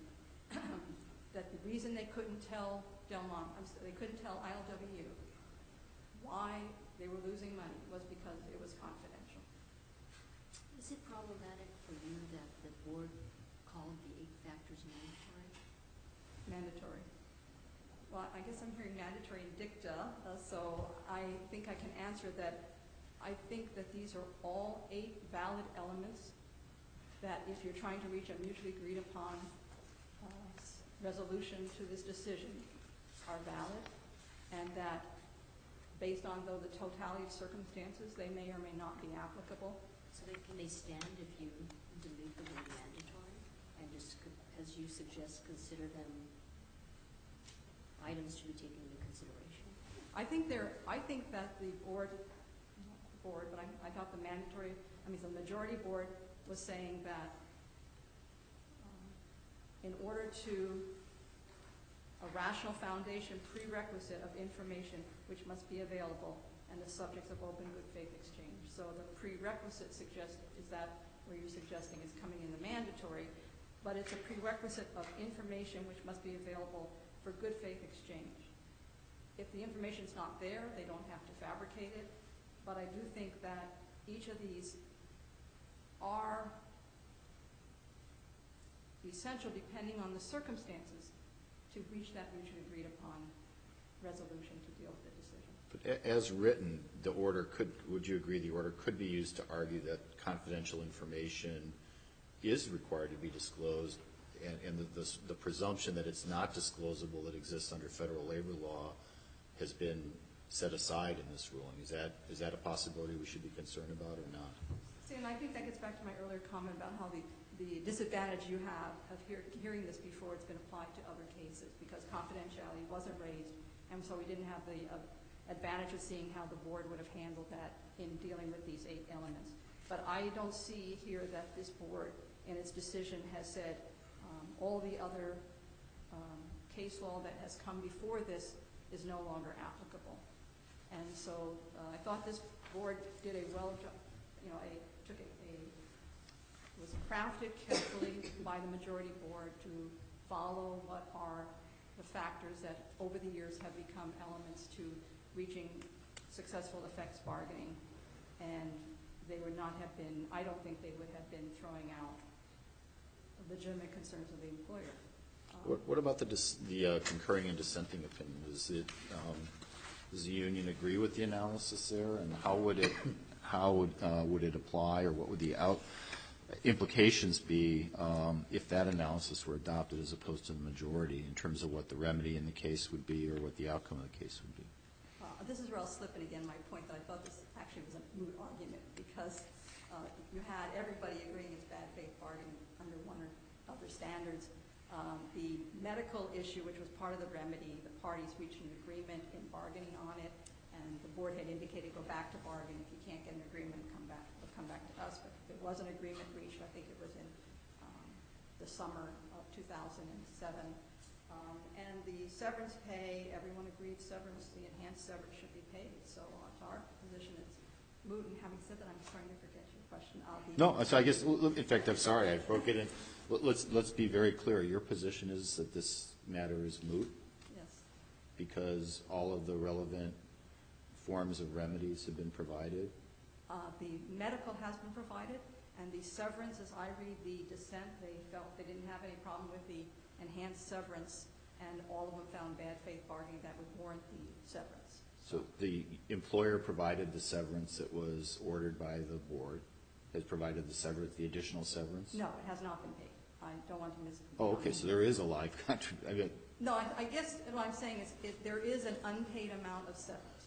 that the reason they couldn't tell Del Monte, they couldn't tell I L W why they were losing money was because it was confidential. Is it problematic for you that the board called the eight factors mandatory? Mandatory. Well, I guess I'm hearing mandatory in dicta, uh, so I think I can answer that. I think that these are all eight valid elements that if you're trying to reach a mutually agreed upon uh, resolution to this decision are valid, and that based on though the totality of circumstances, they may or may not be applicable. So they, can they stand if you delete the word mandatory and just, as you suggest, consider them items to be taken into consideration? I think there. I think that the board, not the board, but I, I thought the mandatory, I mean the majority board was saying that um, in order to a rational foundation prerequisite of information which must be available and the subjects of open good faith exchange. So the prerequisite suggest is that where you're suggesting is coming in the mandatory, but it's a prerequisite of information which must be available for good faith exchange. If the information's not there, they don't have to fabricate it, but I do think that each of these are essential depending on the circumstances to reach that mutually agreed upon resolution to deal with the decision. But a- as written, the order could, would you agree the order could be used to argue that confidential information is required to be disclosed, and, and the, the, the presumption that it's not disclosable that exists under federal labor law has been set aside in this ruling? Is that, is that a possibility we should be concerned about or not? See, and I think that gets back to my earlier comment about how the, the disadvantage you have of hear, hearing this before it's been applied to other cases, because confidentiality wasn't raised, and so we didn't have the uh, advantage of seeing how the board would have handled that in dealing with these eight elements. But I don't see here that this board in its decision has said um, all the other um, case law that has come before this is no longer applicable. And so uh, I thought this board did a well job, you know, a, took a, a, was crafted carefully by the majority board to follow what are the factors that over the years have become elements to reaching successful effects bargaining, and they would not have been, I don't think they would have been throwing out legitimate concerns of the employer. Um, What, what about the, dis, the uh, concurring and dissenting opinion? Is it, um, does the union agree with the analysis there, and how would it, how would, uh, would it apply, or what would the out implications be um, if that analysis were adopted as opposed to the majority in terms of what the remedy in the case would be or what the outcome of the case would be? Uh, this is where I'll slip in again my point that I thought this actually was a moot argument, because uh, you had everybody agreeing it's bad faith bargaining under one or other standards. Um, the medical issue, which was part of the remedy, the parties reached an agreement in bargaining on it, and the board had indicated go back to bargain. If you can't get an agreement, come back, come back to us. But there was an agreement reached. I think it was in um, the summer of two thousand seven. Um, and the severance pay, everyone agreed severance, the enhanced severance should be paid. So uh, to our position, it's moot. And having said that, I'm starting to forget your question. I'll be No, so I guess, in fact, I'm sorry, I broke it in. Let's, let's be very clear. Your position is that this matter is moot Yes. because all of the relevant forms of remedies have been provided? Uh, the medical has been provided, and the severance, as I read the dissent, they felt they didn't have any problem with the enhanced severance, and all of them found bad faith bargaining that would warrant the severance. So the employer provided the severance that was ordered by the board, has provided the severance, the additional severance? No, it has not been paid. I don't want to miss. Oh, okay, so there is a live contract. I mean, No, I, I guess what I'm saying is it, there is an unpaid amount of severance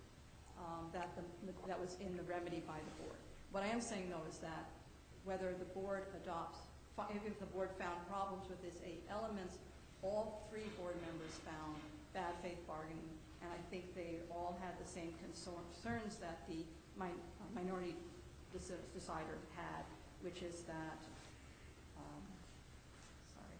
um, that, the, that was in the remedy by the board. What I am saying, though, is that whether the board adopts, if the board found problems with these eight elements, all three board members found bad faith bargaining, and I think they all had the same concerns that the min, uh, minority decider had, which is that, um, sorry,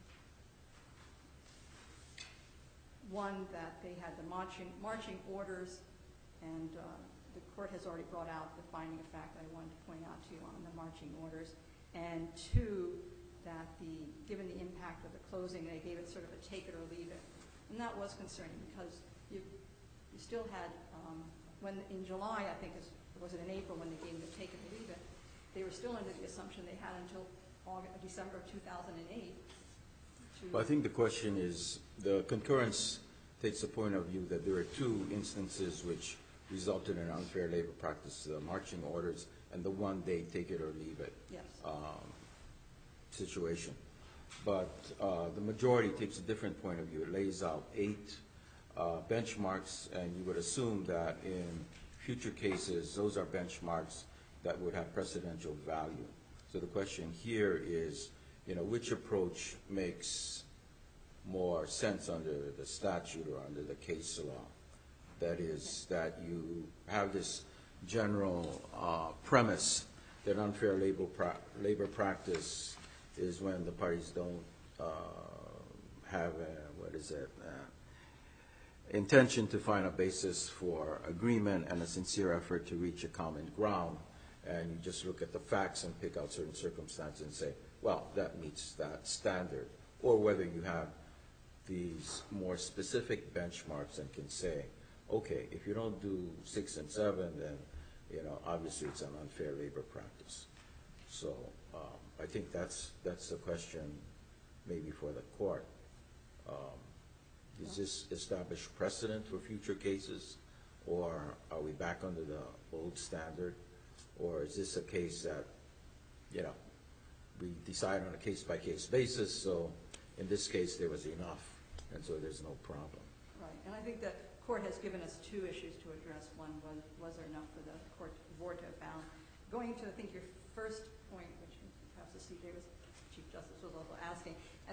one, that they had the marching, marching orders, and uh, the court has already brought out the finding of fact that I wanted to point out to you on the marching orders, and two, that the, given the impact of the closing, they gave it sort of a take it or leave it. And that was concerning because you, you still had, um, when in July, I think, is, was it in April when they gave the take it or leave it, they were still under the assumption they had until August, December of two thousand eight to... Well, I think the question is, the concurrence takes the point of view that there are two instances which resulted in unfair labor practice, the marching orders and the one day take it or leave it. Yes. Um, situation. But uh, the majority takes a different point of view. It lays out eight uh, benchmarks, and you would assume that in future cases, those are benchmarks that would have precedential value. So the question here is, you know, which approach makes more sense under the statute or under the case law? That is, that you have this general uh, premise that unfair labor, pra labor practice is when the parties don't uh, have, a, what is it, uh, intention to find a basis for agreement and a sincere effort to reach a common ground, and you just look at the facts and pick out certain circumstances and say, well, that meets that standard, or whether you have these more specific benchmarks and can say, okay, if you don't do six and seven, then, you know, obviously it's an unfair labor practice. So um, I think that's that's the question maybe for the court. Um, is this established precedent for future cases, or are we back under the old standard, or is this a case that, you know, we decide on a case-by-case basis, so in this case there was enough, and so there's no problem. Right, and I think the court has given us two issues to address. One was, was there enough for the court board to have found? Going to, I think, your first point, which perhaps the C J was, Chief Justice was also asking, and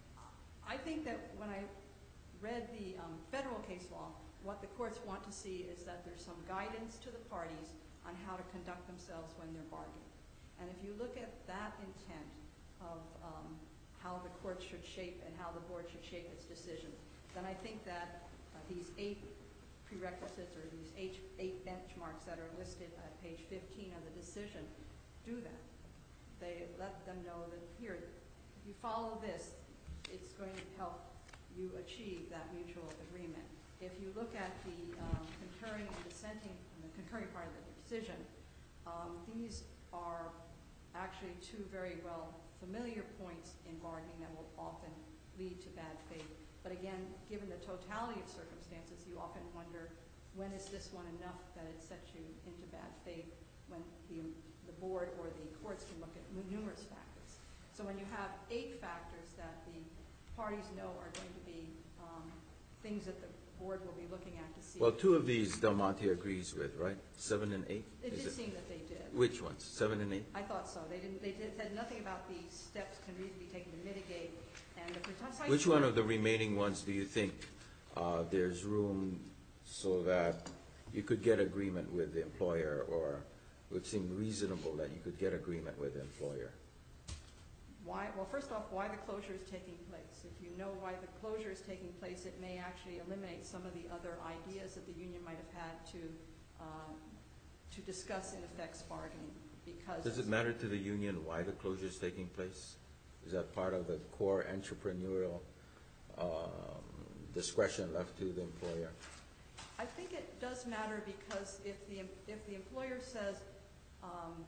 I think that when I read the um, federal case law, what the courts want to see is that there's some guidance to the parties on how to conduct themselves when they're bargaining. And if you look at that intent of um, how the court should shape and how the board should shape its decisions, then I think that uh, these eight prerequisites or these eight, eight benchmarks that are listed at page fifteen of the decision do that. They let them know that here, if you follow this, it's going to help you achieve that mutual agreement. If you look at the um, concurring and dissenting, the concurring part of the decision, um, these are actually two very well familiar points in bargaining that will often lead to bad faith. But again, given the totality of circumstances, you often wonder, when is this one enough that it sets you into bad faith, when the, the board or the courts can look at numerous factors. So when you have eight factors that the parties know are going to be um, things that the board will be looking at to see. Well, two of these Del Monte agrees with, right? Seven and eight? It Is did seem that they did. Which ones? Seven and eight? I thought so. They didn't. They did, said nothing about the steps can reasonably be taken to mitigate, and the precise. Which one of the remaining ones do you think uh, there's room so that you could get agreement with the employer, or it would seem reasonable that you could get agreement with the employer? Why? Well, first off, why the closure is taking place. If you know why the closure is taking place, it may actually eliminate some of the other ideas that the union might have had to uh, to discuss in effects bargaining. Because does it matter to the union why the closure is taking place? Is that part of the core entrepreneurial um, discretion left to the employer? I think it does matter, because if the if the employer says, um,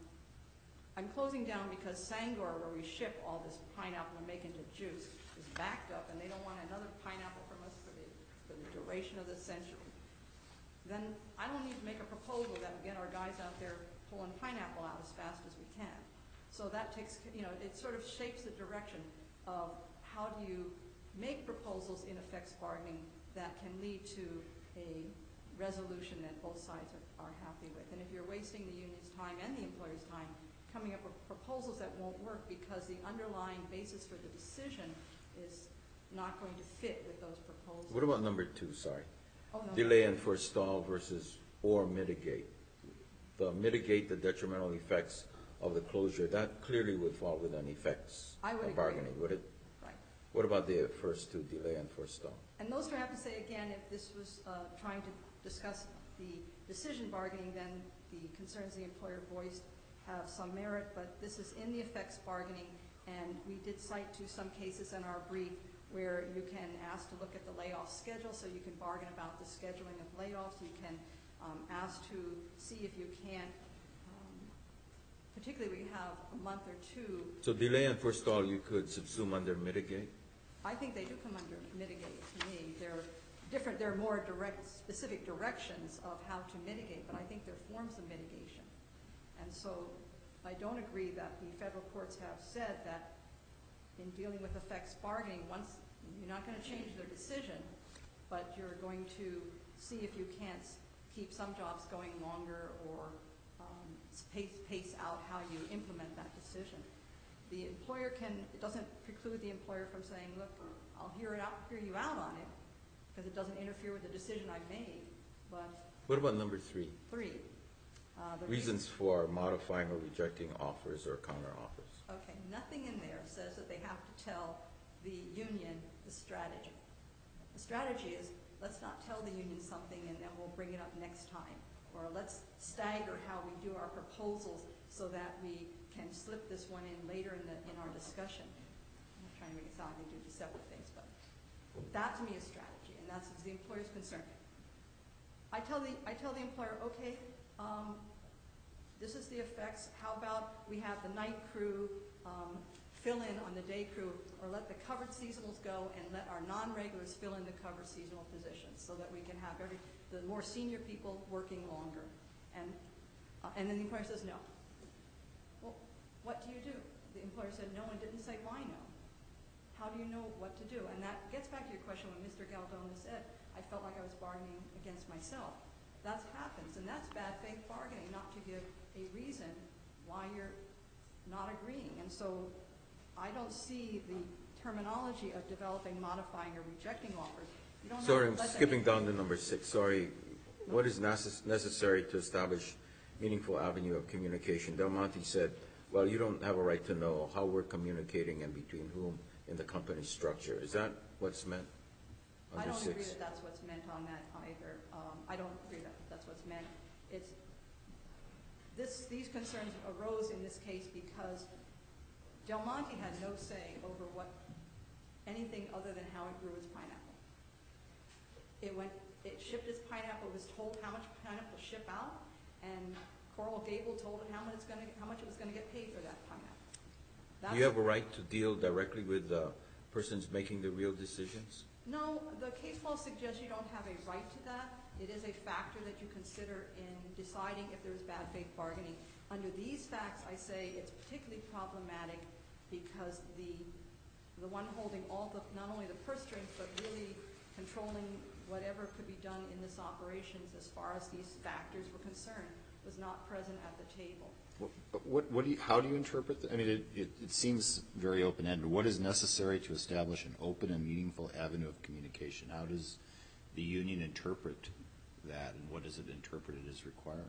I'm closing down because Sangor, where we ship all this pineapple and make into juice, is backed up, and they don't want another pineapple from us for the, for the duration of the century, then I don't need to make a proposal that will get our guys out there pulling pineapple out as fast as we can. So that takes, you know, it sort of shapes the direction of how do you make proposals in effects bargaining that can lead to a resolution that both sides are, are happy with. And if you're wasting the union's time and the employer's time coming up with proposals that won't work because the underlying basis for the decision is not going to fit with those proposals. What about number two, sorry? Oh, no, Delay and forestall versus or mitigate. The mitigate the detrimental effects of the closure, that clearly would fall within effects I would of agree. bargaining, would it? Right. What about the first two, delay and forestall? And those, I have to say again, if this was uh, trying to discuss the decision bargaining, then the concerns the employer voiced have some merit, but this is in the effects bargaining, and we did cite to some cases in our brief where you can ask to look at the layoff schedule, so you can bargain about the scheduling of layoffs. You can um, ask to see if you can't, um, particularly we have a month or two. So delay and forestall you could subsume under mitigate? I think they do come under mitigate to me. They're different, they're more direct, specific directions of how to mitigate, but I think they're forms of mitigation. And so I don't agree that the federal courts have said that in dealing with effects bargaining, once you're not going to change their decision, but you're going to see if you can't keep some jobs going longer or um, pace, pace out how you implement that decision. The employer can, it doesn't preclude the employer from saying, look, I'll hear it out, hear you out on it, because it doesn't interfere with the decision I've made, but What about number three? three. Uh, the Reasons for modifying or rejecting offers or counter offers. Okay, nothing in there says that they have to tell the union the strategy. The strategy is, let's not tell the union something and then we'll bring it up next time. Or let's stagger how we do our proposals so that we can slip this one in later in, the, in our discussion. I'm not trying to make it sound like they do two separate things, but that to me is strategy, and that's the employer's concern. I tell the, I tell the employer, okay, um, this is the effects. How about we have the night crew um, fill in on the day crew, or let the covered seasonals go and let our non-regulars fill in the covered seasonal positions, so that we can have every the more senior people working longer. And uh, and then the employer says no. Well, what do you do? The employer said no and didn't say why no. How do you know what to do? And that gets back to your question when Mister Galdona said, I felt like I was bargaining against myself. That happens, and that's bad faith bargaining, not to give a reason why you're not agreeing. And so I don't see the terminology of developing, modifying, or rejecting offers. You don't Sorry, have I'm to let skipping them- down to number six. Sorry. What is necess- necessary to establish meaningful avenue of communication? Del Monte said, well, you don't have a right to know how we're communicating and between whom in the company structure. Is that what's meant I under don't agree six? that that's what's meant on that either. Um, I don't agree that that's what's meant. It's this. These concerns arose in this case because Del Monte had no say over what anything other than how it grew its pineapple. It went, it shipped its pineapple, it was told how much pineapple to ship out, and Coral Gable told it how much it's going to, how much it was going to get paid for that pineapple. Do you have a right to deal directly with the persons making the real decisions? No, the case law suggests you don't have a right to that. It is a factor that you consider in deciding if there is bad faith bargaining. Under these facts, I say it's particularly problematic because the the one holding all the, not only the purse strings, but really controlling whatever could be done in this operations as far as these factors were concerned, was not present at the table. What, what, what do you, how do you interpret that? I mean, it, it, it seems very open-ended. What is necessary to establish an open and meaningful avenue of communication? How does the union interpret that, and what does it interpret it as requiring?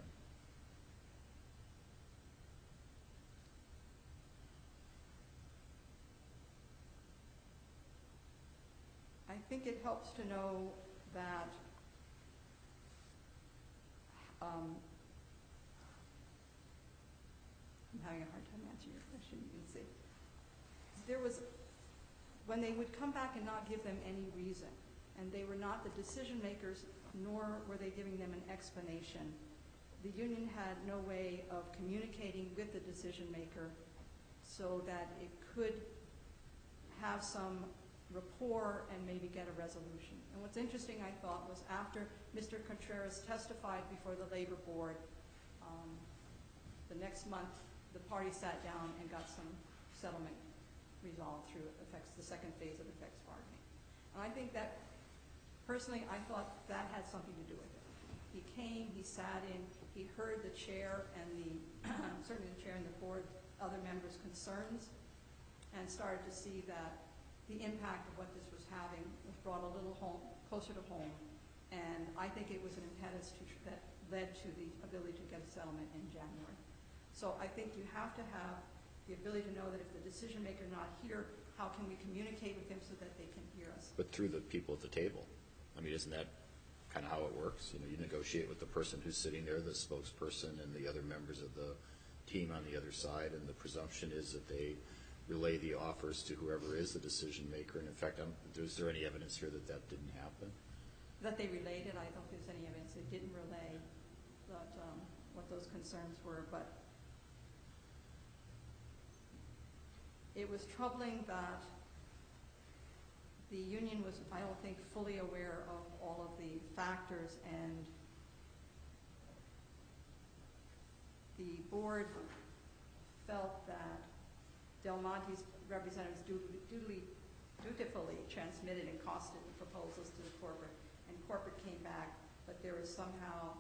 I think it helps to know that um, I'm having a hard time answering your question, you can see. There was, when they would come back and not give them any reason, and they were not the decision makers, nor were they giving them an explanation, the union had no way of communicating with the decision maker so that it could have some rapport and maybe get a resolution. And what's interesting, I thought, was after Mister Contreras testified before the labor board, um, the next month, the party sat down and got some settlement resolved through effects, the second phase of effects bargaining. And I think that, personally, I thought that had something to do with it. He came, he sat in, he heard the chair and the, certainly the chair and the board, other members' concerns, and started to see that the impact of what this was having was brought a little home, closer to home. And I think it was an impetus to, that led to the ability to get a settlement in January. So I think you have to have the ability to know that if the decision maker is not here, how can we communicate with them so that they can hear us? But through the people at the table. I mean, isn't that kind of how it works? You know, you negotiate with the person who's sitting there, the spokesperson, and the other members of the team on the other side, and the presumption is that they relay the offers to whoever is the decision maker. And in fact, I'm, is there any evidence here that that didn't happen? That they relayed it, I don't think there's any evidence. They didn't relay that, um, what those concerns were, but it was troubling that the union was, I don't think, fully aware of all of the factors, and the board felt that Del Monte's representatives dutifully, dutifully transmitted and costed the proposals to the corporate, and corporate came back, but there was somehow,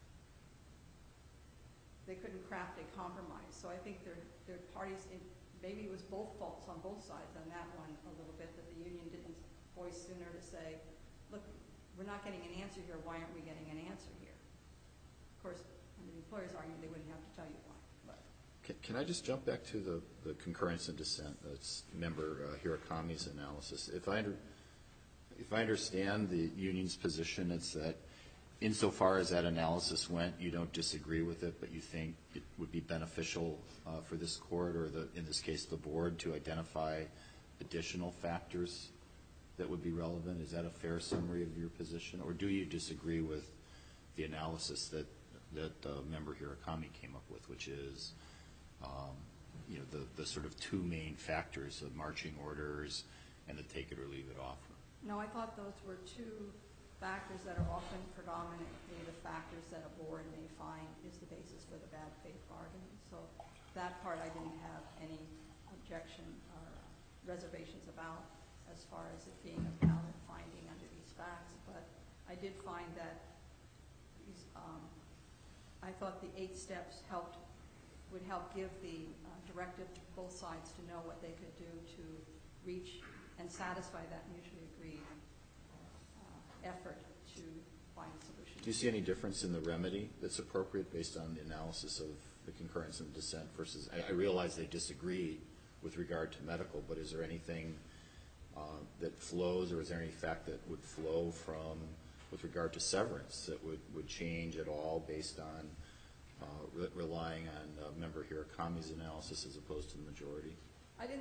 they couldn't craft a compromise. So I think their, their parties, in, maybe it was both faults on both sides on that one a little bit, that the union didn't voice sooner to say, look, we're not getting an answer here, why aren't we getting an answer here? Of course, under the employer's argument, they wouldn't have to tell you why. Can, can I just jump back to the, the concurrence and dissent? That's member uh, Hirakami's analysis. If I, under, if I understand the union's position, it's that insofar as that analysis went, you don't disagree with it, but you think it would be beneficial uh, for this court, or the, in this case the board, to identify additional factors that would be relevant. Is that a fair summary of your position, or do you disagree with the analysis that that uh, member Hirakami came up with, which is Um, you know, the, the sort of two main factors of marching orders and the take it or leave it offer? No, I thought those were two factors that are often predominantly the factors that a board may find is the basis for the bad faith bargaining. So that part I didn't have any objection or reservations about as far as it being a valid finding under these facts. But I did find that these, um, I thought the eight steps helped would help give the uh, directive to both sides to know what they could do to reach and satisfy that mutually agreed uh, effort to find a solution. Do you see any difference in the remedy that's appropriate based on the analysis of the concurrence and dissent versus, I, I realize they disagree with regard to medical, but is there anything uh, that flows, or is there any fact that would flow from, with regard to severance, that would, would change at all based on Uh, re relying on uh, member Hirakami's analysis as opposed to the majority? I didn't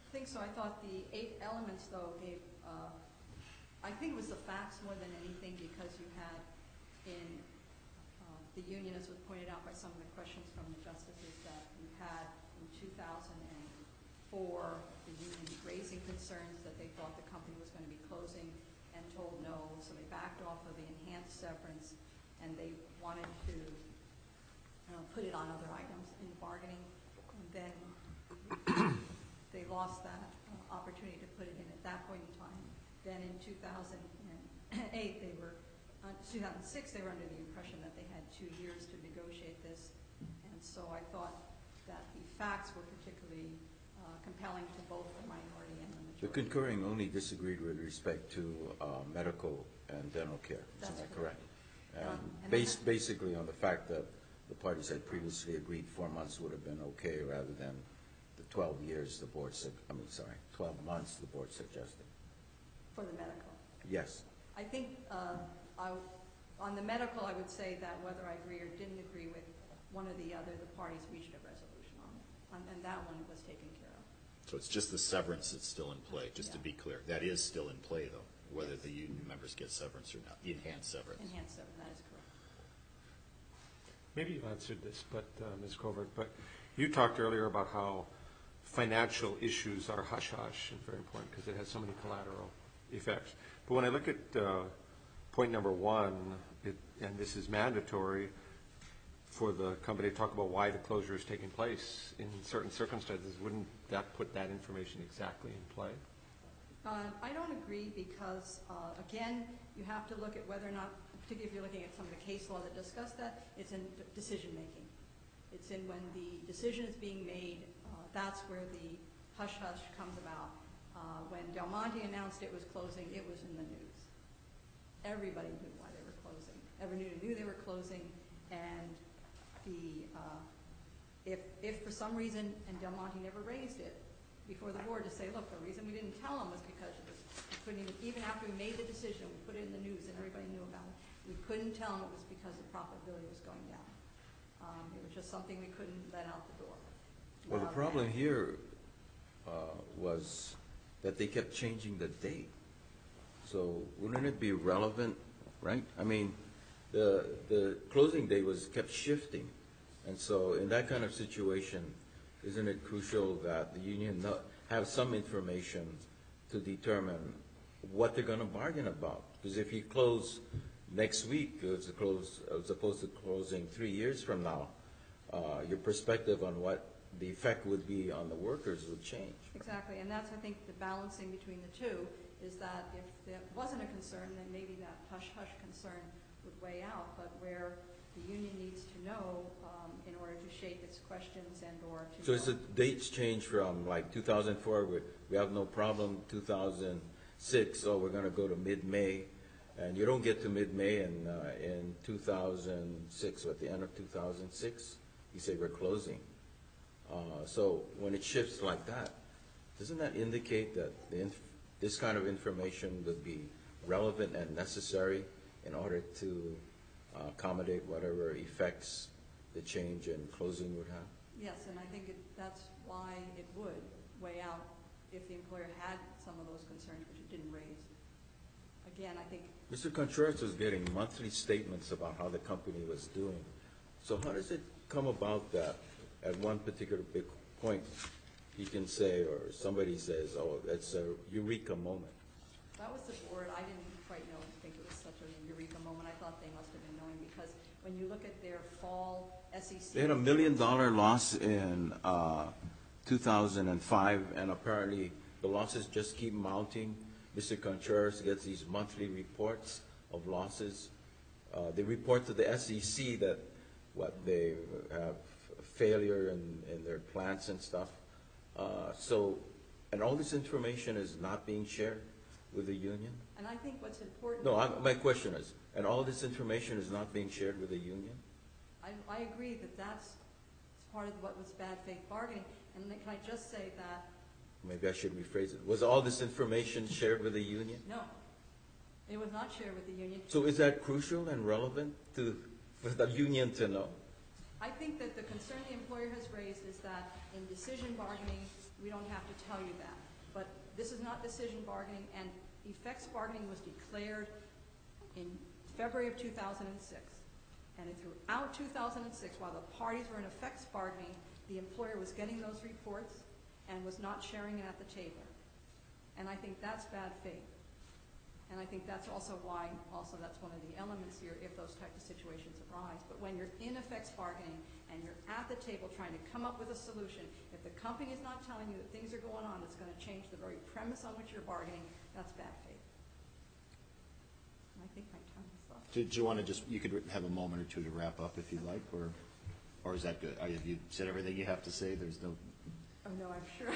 think so. I thought the eight elements, though, gave, uh, I think it was the facts more than anything, because you had in uh, the union, as was pointed out by some of the questions from the justices, that you had in two thousand four the union raising concerns that they thought the company was going to be closing and told no, so they backed off of the enhanced severance, and they wanted to uh, put it on other items in bargaining, and then they lost that uh, opportunity to put it in at that point in time. Then in two thousand eight, they were, uh, two thousand six, they were under the impression that they had two years to negotiate this, and so I thought that the facts were particularly uh, compelling to both the minority and the The majority. concurring only disagreed with respect to uh, medical and dental care. Isn't That's that correct? And Um, and based then- basically on the fact that the parties had previously agreed four months would have been okay rather than the twelve years the board said, I mean, sorry, twelve months the board suggested. For the medical. Yes. I think uh, I, on the medical, I would say that whether I agree or didn't agree with one or the other, the parties reached a resolution on it, and, and that one was taken care of. So it's just the severance that's still in play, just to Yeah. be clear. That is still in play, though, whether Yes. the union members get severance or not, the enhanced severance. Enhanced seven, that is correct. Maybe you answered this, but, uh, Miz Covert, but you talked earlier about how financial issues are hush-hush and very important because it has so many collateral effects. But when I look at uh, point number one, it, and this is mandatory for the company to talk about why the closure is taking place in certain circumstances, wouldn't that put that information exactly in play? Uh, I don't agree because, uh, again, you have to look at whether or not, particularly if you're looking at some of the case law that discuss that, it's in d- decision-making. It's in when the decision is being made, uh, that's where the hush-hush comes about. Uh, when Del Monte announced it was closing, it was in the news. Everybody knew why they were closing. Everybody knew they were closing, and the uh, if if for some reason, and Del Monte never raised it before the board to say, look, the reason we didn't tell them was because it was, we couldn't even, even after we made the decision, we put it in the news and everybody knew about it, we couldn't tell them it was because the profitability was going down. Um, it was just something we couldn't let out the door. Well, the Um, problem here uh, was that they kept changing the date. So wouldn't it be relevant, right? I mean, the the closing date was kept shifting, and so in that kind of situation, isn't it crucial that the union not have some information to determine what they're going to bargain about? Because if you close next week, it's close as opposed to closing three years from now, uh, your perspective on what the effect would be on the workers would change. Exactly, and that's, I think, the balancing between the two, is that if there wasn't a concern, then maybe that hush-hush concern would weigh out, but where the union needs to know um, in order to shape its questions and or to... So is the dates change from like two thousand four, we, we have no problem, two thousand six, oh, we're going to go to mid-May, and you don't get to mid-May in, uh, in two thousand six, or at the end of two thousand six, you say we're closing. Uh, so when it shifts like that, doesn't that indicate that the inf this kind of information would be relevant and necessary in order to uh, accommodate whatever effects the change in closing would have? Yes, and I think it, that's why it would weigh out if the employer had some of those concerns, which it didn't raise. Again, I think... Mister Contreras was getting monthly statements about how the company was doing. So how does it come about that at one particular big point he can say, or somebody says, oh, that's a eureka moment? That was the board. I didn't quite know, think it was such a eureka moment. I thought they must have been knowing, because when you look at their fall S E C... They had a million dollar loss in uh, two thousand five, and apparently the losses just keep mounting. Mister Contreras gets these monthly reports of losses. Uh, they report to the S E C that what they have failure in, in their plants and stuff. Uh, so, and all this information is not being shared with the union? And I think what's important... No, I, my question is, and all this information is not being shared with the union? I, I agree that that's part of what was bad faith bargaining. And then can I just say that... Maybe I should rephrase it. Was all this information shared with the union? No, it was not shared with the union. So is that crucial and relevant to, for the union to know? I think that the concern the employer has raised is that in decision bargaining, we don't have to tell you that. But this is not decision bargaining, and effects bargaining was declared in February of two thousand six. And throughout two thousand six, while the parties were in effects bargaining, the employer was getting those reports and was not sharing it at the table. And I think that's bad faith. And I think that's also why, also that's one of the elements here if those types of situations arise. But when you're in effects bargaining and you're at the table trying to come up with a solution, if the company is not telling you that things are going on that's going to change the very premise on which you're bargaining, that's bad faith. And I think my time is up. Did you want to just, you could have a moment or two to wrap up if you'd like, or or is that good? Have you said everything you have to say? There's no... Oh, no, I'm sure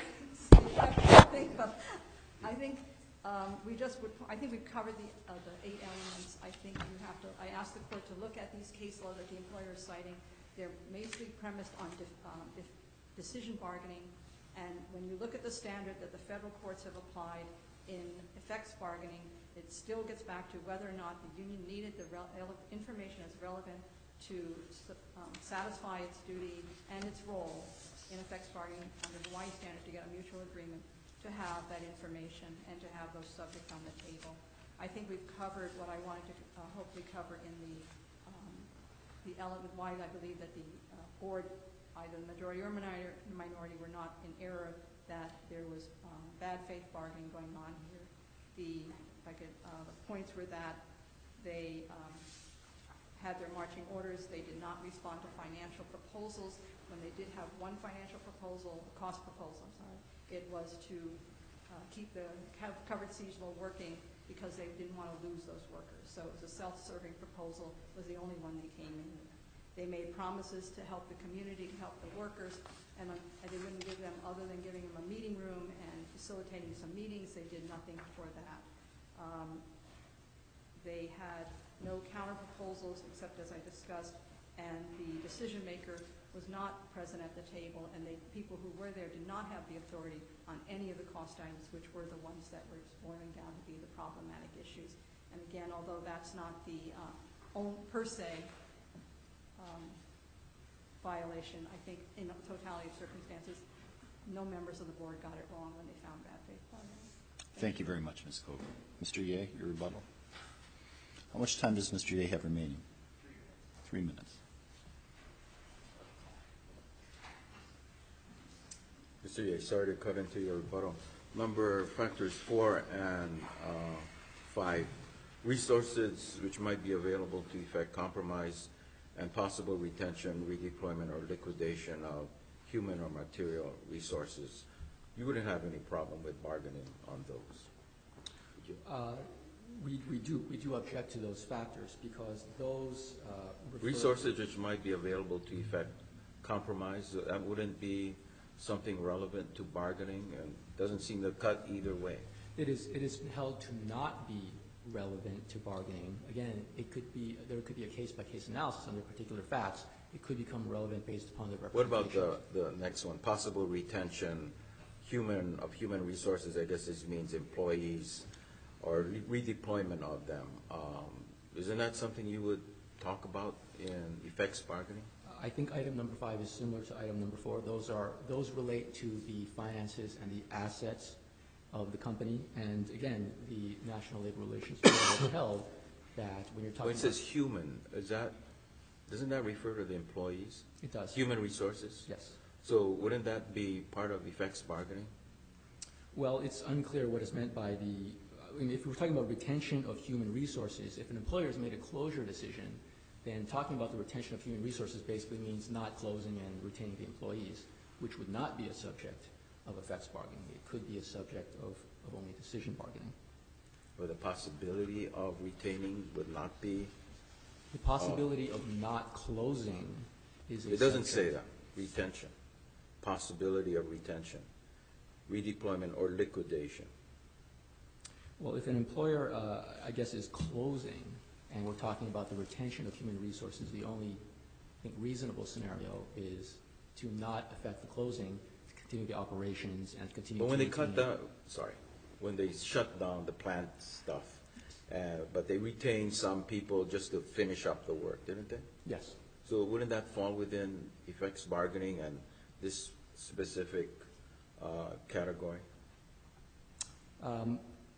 I think, but I think um, we just would, I think we've covered the, uh, the eight elements. I think you have to, I asked the court to look at these case law that the employer is citing. They're basically premised on def, um, def, decision bargaining. And when you look at the standard that the federal courts have applied in effects bargaining, it still gets back to whether or not the union needed the rel information as relevant to um, satisfy its duty and its role in effects bargaining under the Hawaii standard to get a mutual agreement to have that information and to have those subjects on the table. I think we've covered what I wanted to uh, hopefully cover in the um, the element why I believe that the uh, board, either the majority or minority, minority, were not in error, that there was um, bad faith bargaining going on here. The like it, uh, the points were that they um, had their marching orders. They did not respond to financial proposals. When they did have one financial proposal, cost proposal, I'm sorry, it was to uh, keep the covered seasonal working because they didn't want to lose those workers. So it was a self-serving proposal, was the only one they came in with. They made promises to help the community, to help the workers, and, uh, and they wouldn't give them, other than giving them a meeting room and facilitating some meetings, they did nothing for that. Um, they had no counter proposals except as I discussed, and the decision maker was not present at the table, and the people who were there did not have the authority on any of the cost items, which were the ones that were boiling down to be the problematic issues. And again, although that's not the uh, own, per se um, violation, I think in totality of circumstances, no members of the board got it wrong when they found bad faith bargaining. Thank you very much, Miz Cover. Mister Ye, your rebuttal. How much time does Mister Ye have remaining? Three minutes. Mister Ye, sorry to cut into your rebuttal. Number factors four and uh, five, resources which might be available to effect compromise and possible retention, redeployment, or liquidation of human or material resources. You wouldn't have any problem with bargaining on those, would you? Uh, we, we do we do object to those factors because those uh, resources which might be available to effect compromise, that wouldn't be something relevant to bargaining, and doesn't seem to cut either way. It is it is held to not be relevant to bargaining. Again, it could be there could be a case by case analysis under particular facts. It could become relevant based upon the representation. What about the the next one? Possible retention, human of human resources. I guess this means employees, or re redeployment of them. Um, isn't that something you would talk about in effects bargaining? I think item number five is similar to item number four. Those are those relate to the finances and the assets of the company. And again, the National Labor Relations Board has held that when you're talking When it says about, human, is that doesn't that refer to the employees? it does. Human resources? Yes. So wouldn't that be part of effects bargaining? Well, it's unclear what is meant by the, I mean, if we're talking about retention of human resources, if an employer has made a closure decision, then talking about the retention of human resources basically means not closing and retaining the employees, which would not be a subject of effects bargaining. It could be a subject of, of only decision bargaining. Or the possibility of retaining would not be? The possibility of not closing is a It doesn't subject. say that, retention, possibility of retention, redeployment or liquidation. Well, if an employer, uh, I guess, is closing, and we're talking about the retention of human resources, the only, I think, reasonable scenario is to not affect the closing, to continue the operations and continue But when to they cut maintain- down, sorry, when they shut down the plant stuff, uh, but they retained some people just to finish up the work, didn't they? Yes. So wouldn't that fall within effects bargaining and this specific uh, category? Um,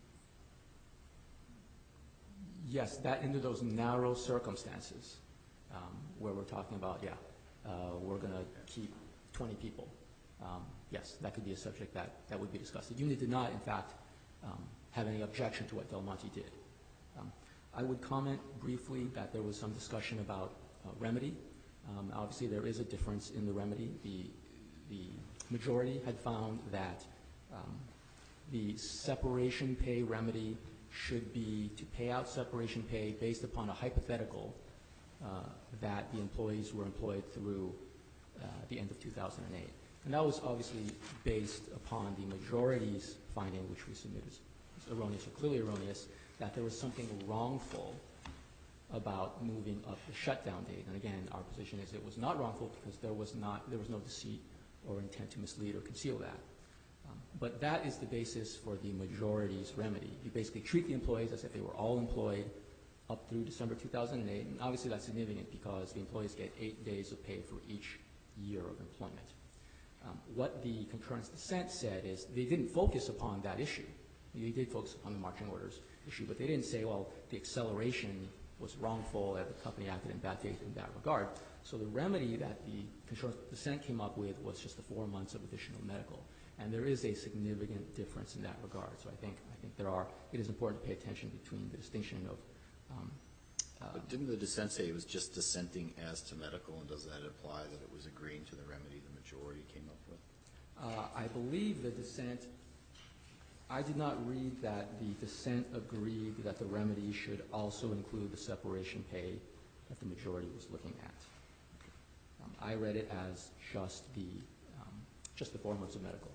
Yes, that under those narrow circumstances um, where we're talking about, yeah, uh, we're going to keep twenty people. Um, yes, that could be a subject that, that would be discussed. The unit did not, in fact, um, have any objection to what Del Monte did. Um, I would comment briefly that there was some discussion about uh, remedy. Um, obviously, there is a difference in the remedy. The, the majority had found that um, the separation pay remedy should be to pay out separation pay based upon a hypothetical uh, that the employees were employed through uh, the end of two thousand eight. And that was obviously based upon the majority's finding, which we submitted as erroneous or clearly erroneous, that there was something wrongful about moving up the shutdown date. And again, our position is it was not wrongful because there was not there was no deceit or intent to mislead or conceal that. Um, but that is the basis for the majority's remedy. You basically treat the employees as if they were all employed up through December two thousand eight, and obviously that's significant because the employees get eight days of pay for each year of employment. Um, what the concurrence dissent said is they didn't focus upon that issue. They did focus upon the marching orders issue, but they didn't say, well, the acceleration was wrongful and the company acted in bad faith in that regard. So the remedy that the concurrence dissent came up with was just the four months of additional medical. And there is a significant difference in that regard. So I think I think there are. It is important to pay attention between the distinction of. Um, uh, But didn't the dissent say it was just dissenting as to medical, and does that imply that it was agreeing to the remedy the majority came up with? uh, I believe the dissent. I did not read that the dissent agreed that the remedy should also include the separation pay that the majority was looking at. Um, I read it as just the um, just the four months of medical.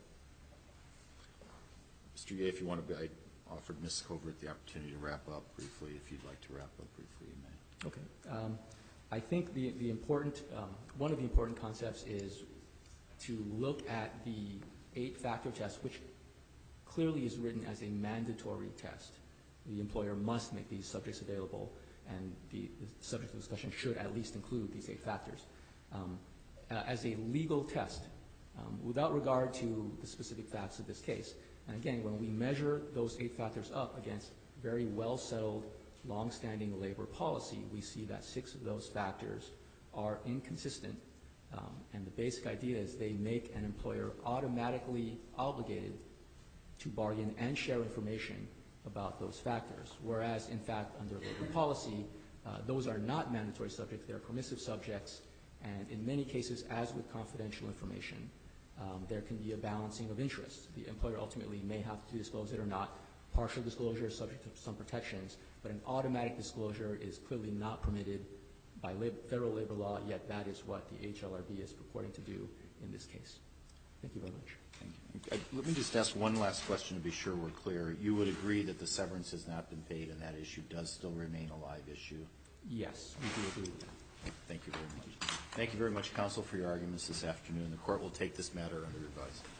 Mister Ye, if you want to be, I offered Miz Covert the opportunity to wrap up briefly. If you'd like to wrap up briefly, you may. Okay. Um, I think the, the important, um, one of the important concepts is to look at the eight-factor test, which clearly is written as a mandatory test. The employer must make these subjects available, and the, the subject of discussion should at least include these eight factors. Um, uh, as a legal test, um, without regard to the specific facts of this case, and again, when we measure those eight factors up against very well-settled, long-standing labor policy, we see that six of those factors are inconsistent. Um, and the basic idea is they make an employer automatically obligated to bargain and share information about those factors, whereas, in fact, under labor policy, uh, those are not mandatory subjects. They're permissive subjects, and in many cases, as with confidential information, Um, there can be a balancing of interests. The employer ultimately may have to disclose it or not. Partial disclosure is subject to some protections, but an automatic disclosure is clearly not permitted by lab- federal labor law, yet that is what the H L R B is purporting to do in this case. Thank you very much. Thank you. Uh, Let me just ask one last question to be sure we're clear. You would agree that the severance has not been paid and that issue does still remain a live issue? Yes, we do agree with that. Thank you very much. Thank you very much, counsel, for your arguments this afternoon. The court will take this matter under advisement.